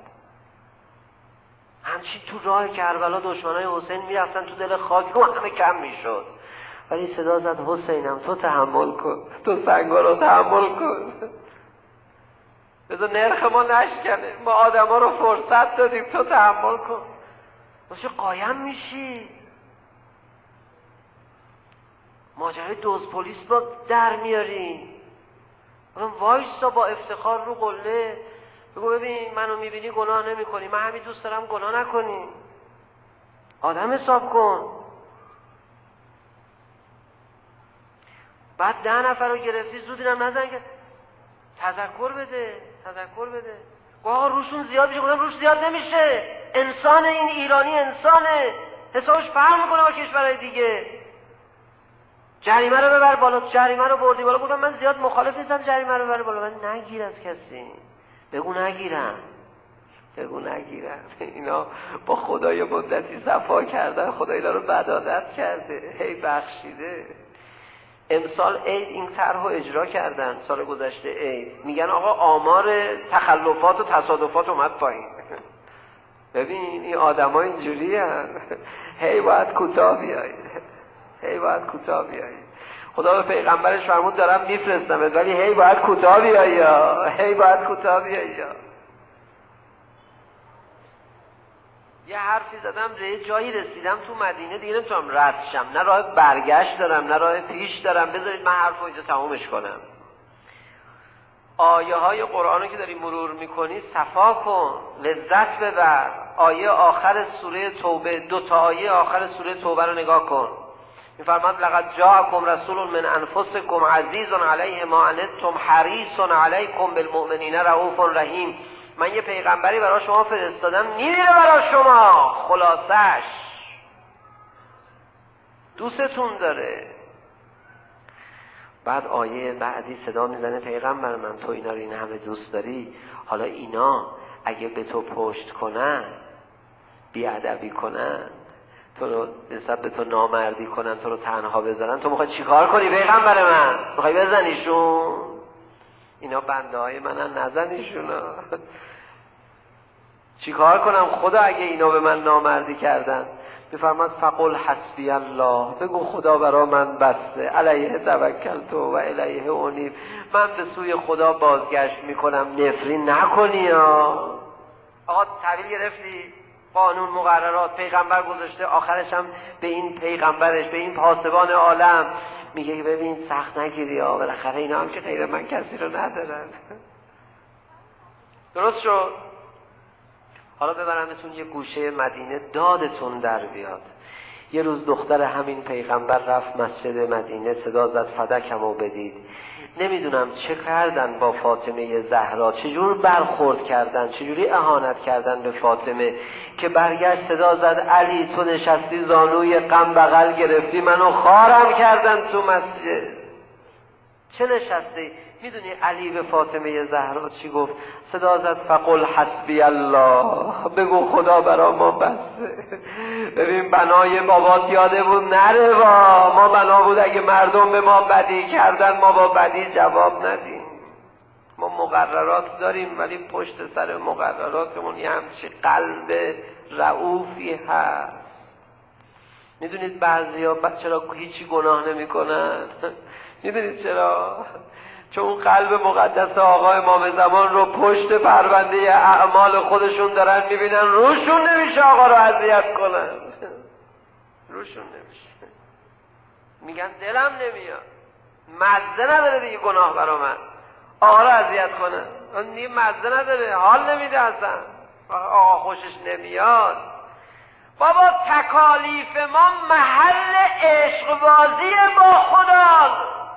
همچی تو راه کربلا دشمنای حسین میرفتن تو دل خاک و همه کم میشد، ولی صدا زد حسینم تو تحمل کن، تو سنگا رو تحمل کن، بذار نرخ ما نشکنه، ما آدما رو فرصت دادیم، تو تحمل کن. واسه قایم میشی. ماجرای دوز پلیس با در میاری، وایسا با افتخار رو قله بگو ببین منو میبینی گناه نمی کنی، من همین دوست دارم گناه نکنی، آدم حساب کن. بعد 10 نفر رو گرفتی زود اینم نزن که تذکر بده. آقا روشون زیاد میشه. گفتم روش زیاد نمیشه، انسان، این ایرانی انسانه، حسابش فرق میکنه با کشورهای دیگه. جریمه رو ببر بالا، جریمه رو بردی بالا. گفتم من زیاد مخالف نیستم جریمه رو ببر بالا، من نگیر از کسی، بگو نگیرم. اینا با خدای مدتی صفا کردن، خدا اینا رو بدعادت کرده، هی بخشیده. امسال عید این طرح رو اجرا کردن، سال گذشته عید، میگن آقا آمار تخلفات و تصادفات اومد پایین. ببین این آدم ها اینجوری هن. هی باید کوتاه بیایی. خدا به پیغمبرش فرمود دارم میفرستمت، ولی هی باید کوتاه بیایی. یه حرفی زدم جایی رسیدم تو مدینه دیگه نمیتونم رد شم، نه راه برگشت دارم نه راه پیش دارم. بذارید من حرفو اینجا تمومش کنم. آیه های قرآنو که داری مرور میکنی صفا کن، لذت ببر. آیه آخر سوره توبه، 2 آیه آخر سوره توبه رو نگاه کن. میفرماد لقد جاءکم رسول من انفسکم عزیز علیه ما عنتم حریص علیکم بالمؤمنین رؤوف رحیم. من یه پیغمبری برای شما فرستادم میمیره برای شما، خلاصش دوستتون داره. بعد آیه بعدی صدا میزنه پیغمبر من تو اینا رو این همه دوست داری، حالا اینا اگه به تو پشت کنن، بیادبی کنن، تو رو نسبت به تو نامردی کنن، تو رو تنها بذارن، تو میخوای چیکار کنی پیغمبر من؟ میخوای بزنیشون؟ اینا بنده های منن، نزنیشونا. چیکار کنم خدا اگه اینا به من نامردی کردن؟ میفرماد فقل حسبی الله، بگو خدا برا من بسته، علیه توکلت و الیه انیب، من به سوی خدا بازگشت میکنم، نفرین نکنی. آقا تحویل گرفتی، قانون مقررات پیغمبر گذاشته، آخرش هم به این پیغمبرش، به این پاسبان عالم میگه ببین سخت نگیری بالاخره اینا هم که غیر من کسی رو ندارن. درست شد؟ حالا ببرمتون یه گوشه مدینه دادتون در بیاد. یه روز دختر همین پیغمبر رفت مسجد مدینه، صدا زد فدکمو بدید. نمیدونم چه کردن با فاطمه زهرا، چجور برخورد کردن، چجوری اهانت کردن به فاطمه که برگشت صدا زد علی تو نشستی زانوی غم بغل گرفتی منو خارم کردن تو مسجد. چه نشستی؟ میدونی علی به فاطمه زهرا چی گفت؟ صدا زد فقل حسبی الله، بگو خدا برا ما بسته. ببین بنای بابات یاده بود نره ما بنا بود اگه مردم به ما بدی کردن ما با بدی جواب ندیم. ما مقررات داریم ولی پشت سر مقرراتمون یه همچی قلب رؤوفی هست. میدونید بعضیا چرا هیچی گناه نمی کنن؟ میدونید چرا؟ چون قلب مقدس آقا امام زمان رو پشت پرونده اعمال خودشون دارن میبینن، روشون نمیشه آقا رو اذیت کنن، روشون نمیشه، میگن دلم نمیاد، مزه نداره دیگه گناه برا من آقا رو اذیت کنن، اون دیگه مزه نداره، حال نمیده اصلا، آقا خوشش نمیاد. بابا تکالیف ما محل عشقبازی با خدا،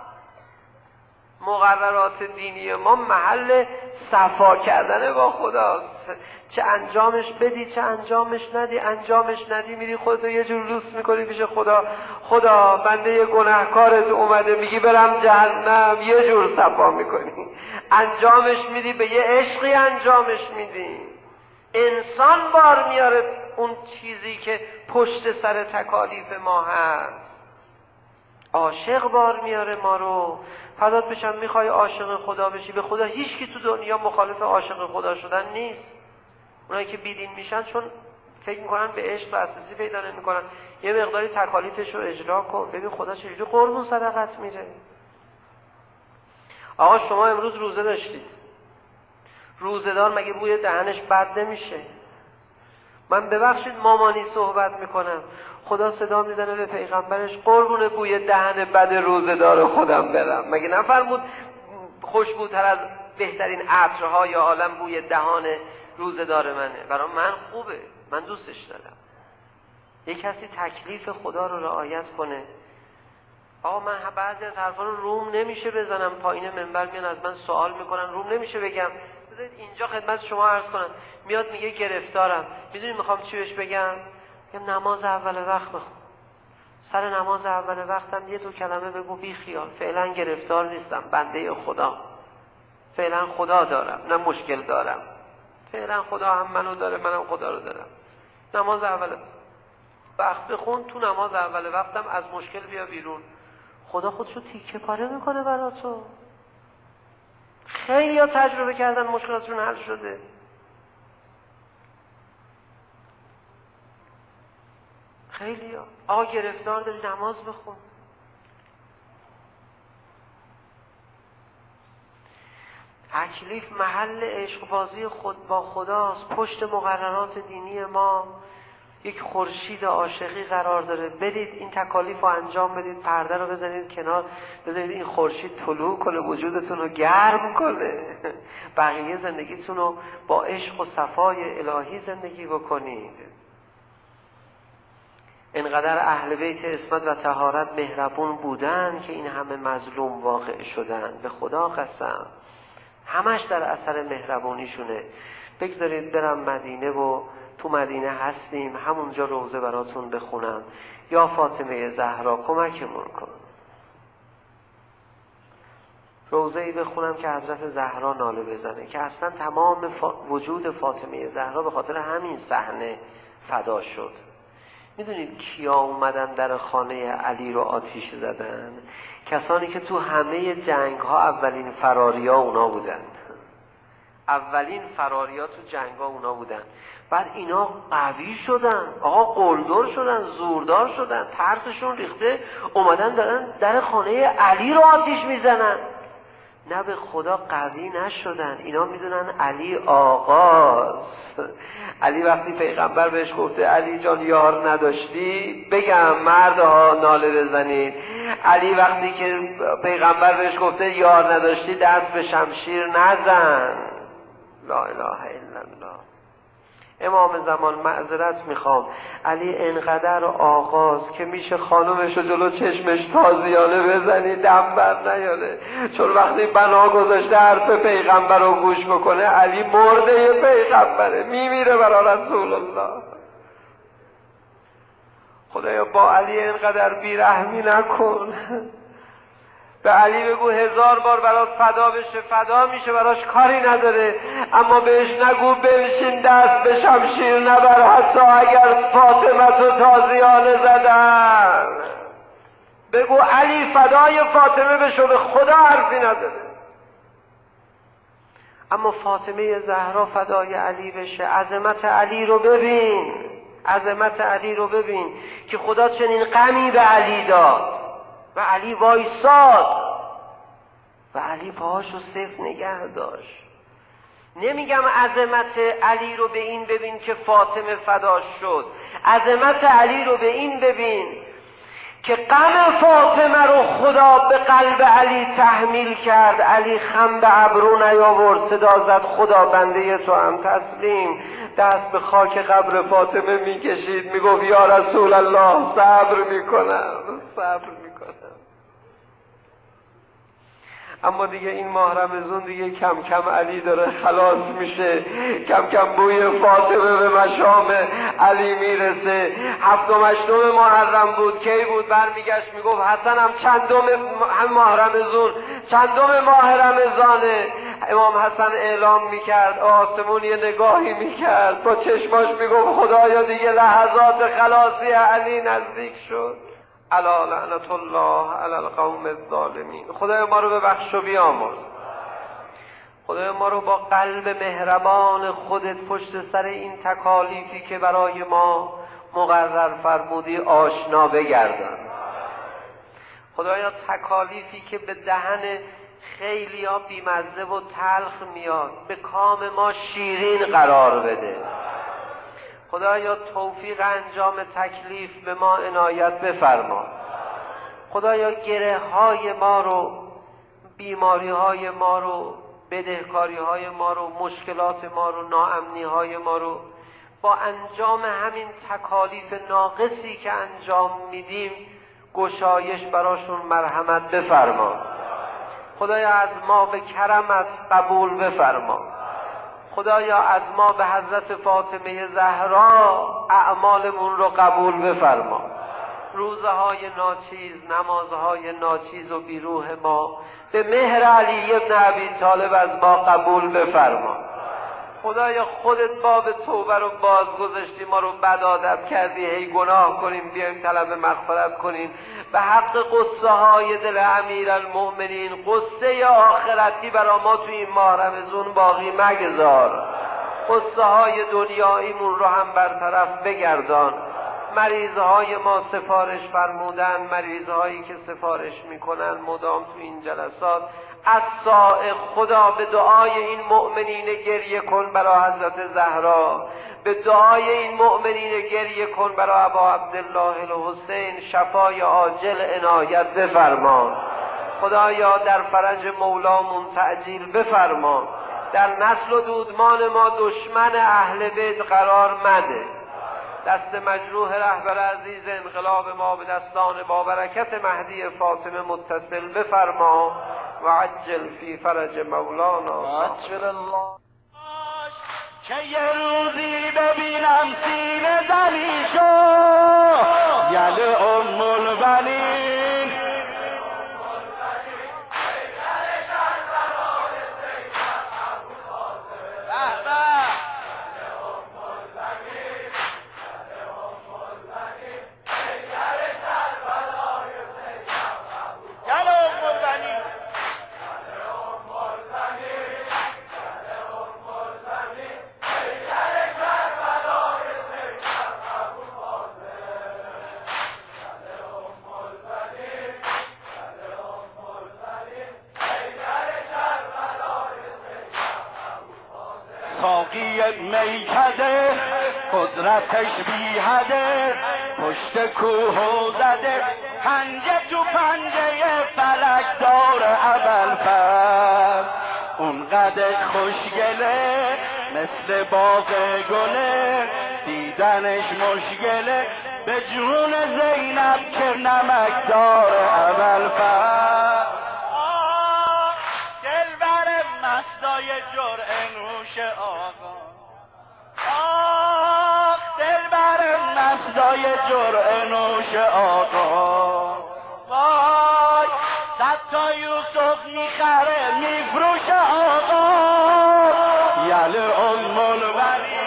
مقررات دینی ما محل صفا کردن با خداست. چه انجامش بدی چه انجامش ندی، انجامش ندی میری خودتو یه جور لوس میکنی پیش خدا، خدا بنده گناهکارت اومده میگی برم جهنم، یه جور صفا میکنی. انجامش میدی به یه عشقی انجامش میدی. انسان بار میاره اون چیزی که پشت سر تکالیف ما هست. عاشق بار میاره ما رو. فدات بشم میخوای عاشق خدا بشی، به خدا هیچ کی تو دنیا مخالف عاشق خدا شدن نیست. اونایی که بیدین میشن چون فکر میکنن به عشق دسترسی پیدا نمیکنن، یه مقداری تکالیفش رو اجرا کن ببین خدا چجوری قربون صدقت میره. آقا شما امروز روزه داشتید، روزه‌دار مگه بوی دهنش بد نمیشه؟ من ببخشید مامانی صحبت میکنم، خدا صدا میزنه به پیغمبرش قربون بوی دهن بد روزه‌دار خودم برم. مگه نفرمود خوشبوتر از بهترین عطرهای عالم بوی دهان روزه‌دار منه؟ برای من خوبه، من دوستش دارم. یک کسی تکلیف خدا رو رعایت کنه. آقا من بعضی از حرفا رو روم نمیشه بزنم، پایین منبر میان از من سوال میکنن، روم نمیشه بگم. بذارید اینجا خدمت شما عرض کنم. میاد میگه گرفتارم، میدونی میخوام چی بهش بگم؟ میگم نماز اول وقت بخون. سر نماز اول وقتم یه دو کلمه بگو بی خیال، فعلا گرفتار نیستم، بنده خدا، فعلا خدا دارم، نه مشکل دارم، فعلا خدا هم منو داره منم خدا رو دارم. نماز اول وقت بخون، تو نماز اول وقتم از مشکل بیا بیرون، خدا خودشو تیکه پاره میکنه برا تو. خیلی ها تجربه کردن مشکلاتشون حل شده. خیلی ها. آقا گرفتار داری نماز بخون. تکلیف محل عشق بازی خود با خداست. پشت مقررات دینی ما یک خورشید عاشقی قرار داره. برید این تکالیف رو انجام بدید، پرده رو بذارید کنار، بذارید این خورشید طلوع کنه، وجودتون رو گرم کنه، بقیه زندگیتون رو با عشق و صفای الهی زندگی بکنید. اینقدر اهل بیت عصمت و طهارت مهربون بودن که این همه مظلوم واقع شدن. به خدا قسم همش در اثر مهربونیشونه. بگذارید برم مدینه و تو مدینه هستیم، همونجا روزه براتون بخونم. یا فاطمه زهرا کمکمون کن، روزه‌ای بخونم که حضرت زهرا ناله بزنه، که اصلا تمام وجود فاطمه زهرا به خاطر همین صحنه فدا شد. میدونید کیا اومدن در خانه علی رو آتیش زدن؟ کسانی که تو همه جنگ ها اولین فراریا اونا بودن. اولین فراریا تو جنگ ها اونا بودن. بعد اینا قوی شدن، آقا قلدر شدن، زوردار شدن، ترسشون ریخته، اومدن دارن در خانه علی رو آتیش میزنن. نه به خدا قوی نشدن. اینا میدونن علی آغاست. علی وقتی پیغمبر بهش گفته علی جان یار نداشتی، بگم مردها ناله بزنید. علی وقتی که پیغمبر بهش گفته یار نداشتی دست به شمشیر نزن. لا اله الا الله. امام زمان معذرت میخوام، علی انقدر آغاز که میشه خانومشو جلو چشمش تازیانه بزنی دم بر نیاره، چون وقتی بنا گذاشته حرف پیغمبر رو گوش بکنه علی مرده پیغمبره، میمیره برای رسول الله. خدایا با علی انقدر بیرحمی نکن. به علی بگو 1000 بار برات فدا بشه، فدا میشه، براش کاری نداره، اما بهش نگو بنشین دست به شمشیر نبر حتی اگر فاطمه تو تازیانه زدن. بگو علی فدای فاطمه بشو، به خدا حرفی نداره. اما فاطمه زهرا فدای علی بشه. عظمت علی رو ببین، عظمت علی رو ببین که خدا چنین غمی به علی داد و علی وایساد. و علی پاهاشو صفر نگه داشت. نمیگم عظمت علی رو به این ببین که فاطمه فداش شد، عظمت علی رو به این ببین که غم فاطمه رو خدا به قلب علی تحمیل کرد. علی خم به ابرو نیاورد، صدا زد خدا بنده تو هم تسلیم. دست به خاک قبر فاطمه میکشید، میگفت یا رسول الله صبر میکنم. اما دیگه این ماه رمضان دیگه کم کم علی داره خلاص میشه، کم کم بوی فاطمه به مشام علی میرسه. 7 و 8 محرم بود، کی بود؟ برمیگشت میگفت حسنم چندم ماه رمضان، چندم ماه رمضانه. امام حسن اعلام میکرد، آسمون یه نگاهی میکرد، با چشماش میگفت خدایا دیگه لحظات خلاصی علی نزدیک شد. الا لعنت الله علی القوم الظالمین. خدای ما رو ببخش و بیامرز. خدای ما رو با قلب مهربان خودت پشت سر این تکالیفی که برای ما مقرر فرمودی آشنا بگردان. خدایا تکالیفی که به دهن خیلی ها بیمزه و تلخ میاد به کام ما شیرین قرار بده. خدایا توفیق انجام تکلیف به ما عنایت بفرما. خدایا گره های ما رو، بیماری های ما رو، بدهکاری های ما رو، مشکلات ما رو، ناامنی های ما رو با انجام همین تکالیف ناقصی که انجام میدیم گشایش براشون مرحمت بفرما. خدایا از ما به کرمت قبول بفرما. خدایا از ما به حضرت فاطمه زهرا اعمالمون رو قبول بفرما. روزهای ناچیز، نمازهای ناچیز و بیروح ما به مهر علی ابن ابی طالب از ما قبول بفرما. خدایا خودت باب توبه رو باز گذاشتی، ما رو بد عادت کردی هی گناه کنیم بیایم طلب مغفرت کنیم. به حق قصه های دل امیرالمؤمنین قصه آخرتی برا ما توی این ماه رمضان باقی مگذار. قصه های دنیاییمون رو هم برطرف بگردان. مریضهای ما سفارش فرمودن، مریضهایی که سفارش میکنن مدام تو این جلسات، از سائق خدا به دعای این مؤمنین گریه کن برای حضرت زهرا، به دعای این مؤمنین گریه کن برای ابا عبدالله الحسین، شفای عاجل عنایت بفرما. خدایا در فرج مولامون تعجیل بفرما. در نسل و دودمان ما دشمن اهل بیت قرار مده. دست مجروح رهبر عزیز انقلاب ما به دستان با برکت مهدی فاطمه متصل بفرما و عجل فی فرج مولانا. عجل الله که یه روزی ببینم سینه زنی شو یل ام البنین. ساقی میکده قدرتش بیهده، پشت کوه زده پنجه تو پنجه فلک دار ابوالفضل. اون قدر خوشگله مثل باغ گله، دیدنش مشکله به جون زینب که نمک دار ابوالفضل. دلبر مستای جرعه نوش آقا، آخ دلبر مستای جرعه نوش آقا، وای 100 تا یوسف میخره میفروش آقا. یل ام البنین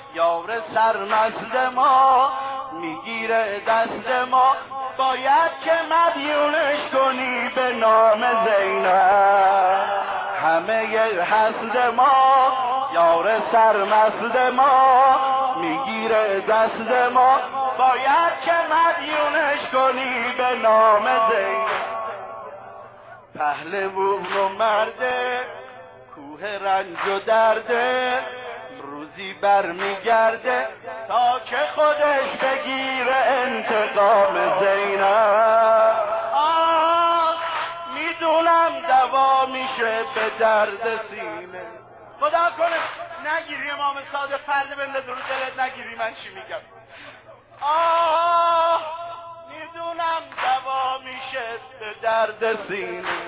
یار سرمست ما میگیره دست ما، باید که مدیونش کنی به نام زینب. همه حسد ما یار سرمست ما میگیره دست ما، باید که مدیونش کنی به نام زینب. پهلوون و مرده کوه رنج و درده، روزی برمیگرده تا که خودش بگیره انتقام زینب. میدونم دوا میشه به درد سینه. خدا کنه نگیری امام صادق پرده بنداز رو دلت، نگیری من چی میگم. میدونم دوا میشه به درد سینه.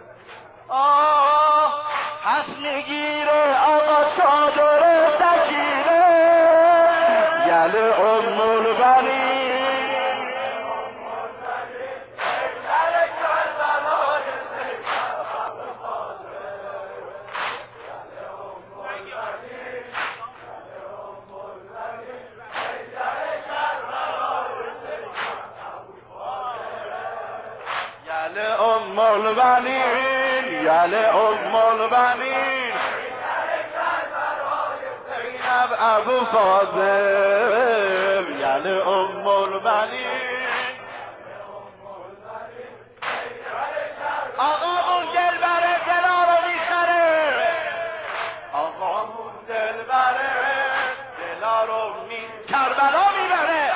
پس میگیره آقا چادر سکینه، یل ام البنین. یل ام البنین، یل ام البنین، زینب ابو فاضل، یل ام البنین. آقامون دلبره دلا رو میخره، آقامون دلبره دلا رو کربلا میبره،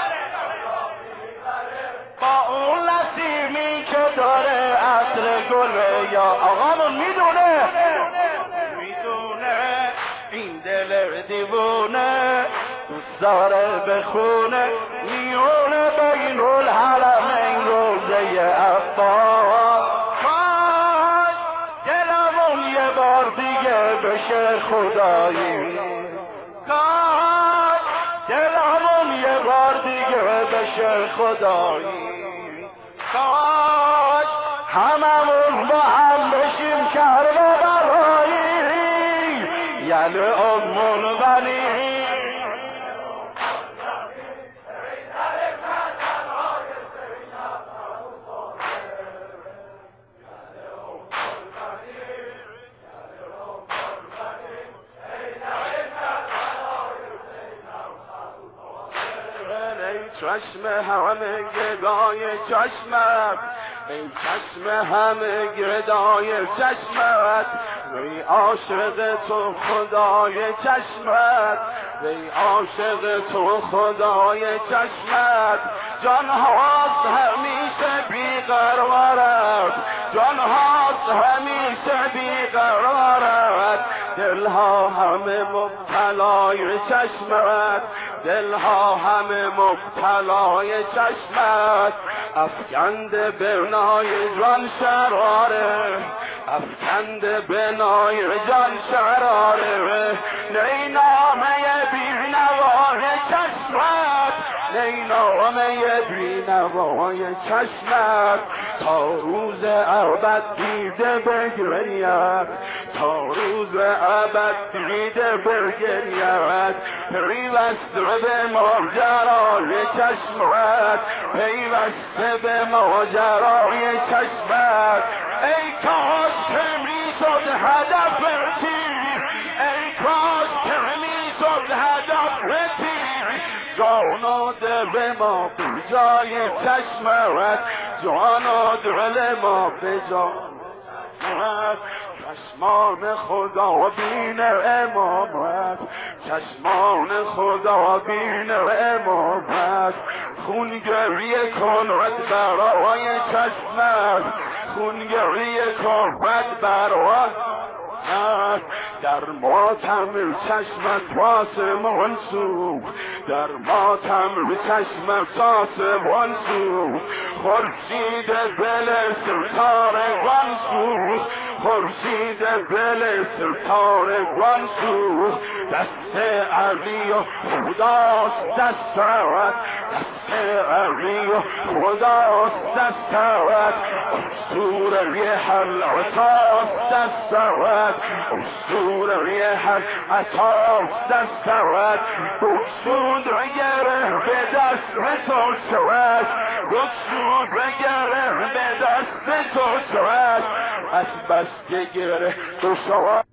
با اون نسیمی که داره عطر گله. یا آقامون میدونه این دل دیوونه دوست داره بخونه، میونه بین الحرمین روزه عباس. دلمون یه بار دیگه بشه خدایی، دلمون یه بار دیگه بشه خدایی. کاش هممون با هم بشیم کربلایی، یل ام البنین. چشم همه گدای چشمت، ای چشم همه گدای چشمت، وی عاشق تو خدای چشمت، وی عاشق تو خدای چشمت. جان هاست همیشه بیقرارت، جان هاست همیشه بیقرارت، دلها همه مبتلای چشمت، دلها همه مبتلای چشمت. افکنده بنای جان شراره، افکنده بنای جان شراره، نینامه بینوای چشمت، نینامه بینوای چشمت. تا روز ابد دیده بگرید، تا روز ابد دیده بگرید، پیوسته به ماجرای چشمت، پیوسته به ماجرای چشمت. ای کاش که میشد هدف تیر، ای کاش که میشد هدف تیر، جان و دل ما به جای چشمت، جان و دل ما به جای چشمان خدا بین امامت، چشمان خدا بین امامت. خون گریه کن برای چشمت، خون گریه کن برای در ماتم چشمت آسمان سوخت، در ماتم چشمت آسمان سوخت، خورشید دل ستارگان سوخت، خورشید دل ستارگان سوخت دست علی و خداست دستت دست علی و خداست دستت اسطوره حلقتاست دستت اسطوره حلقتاست دستت گشود رگره به دست تو شوش گشود رگره به دست تو شوش از بس که گره تو شوش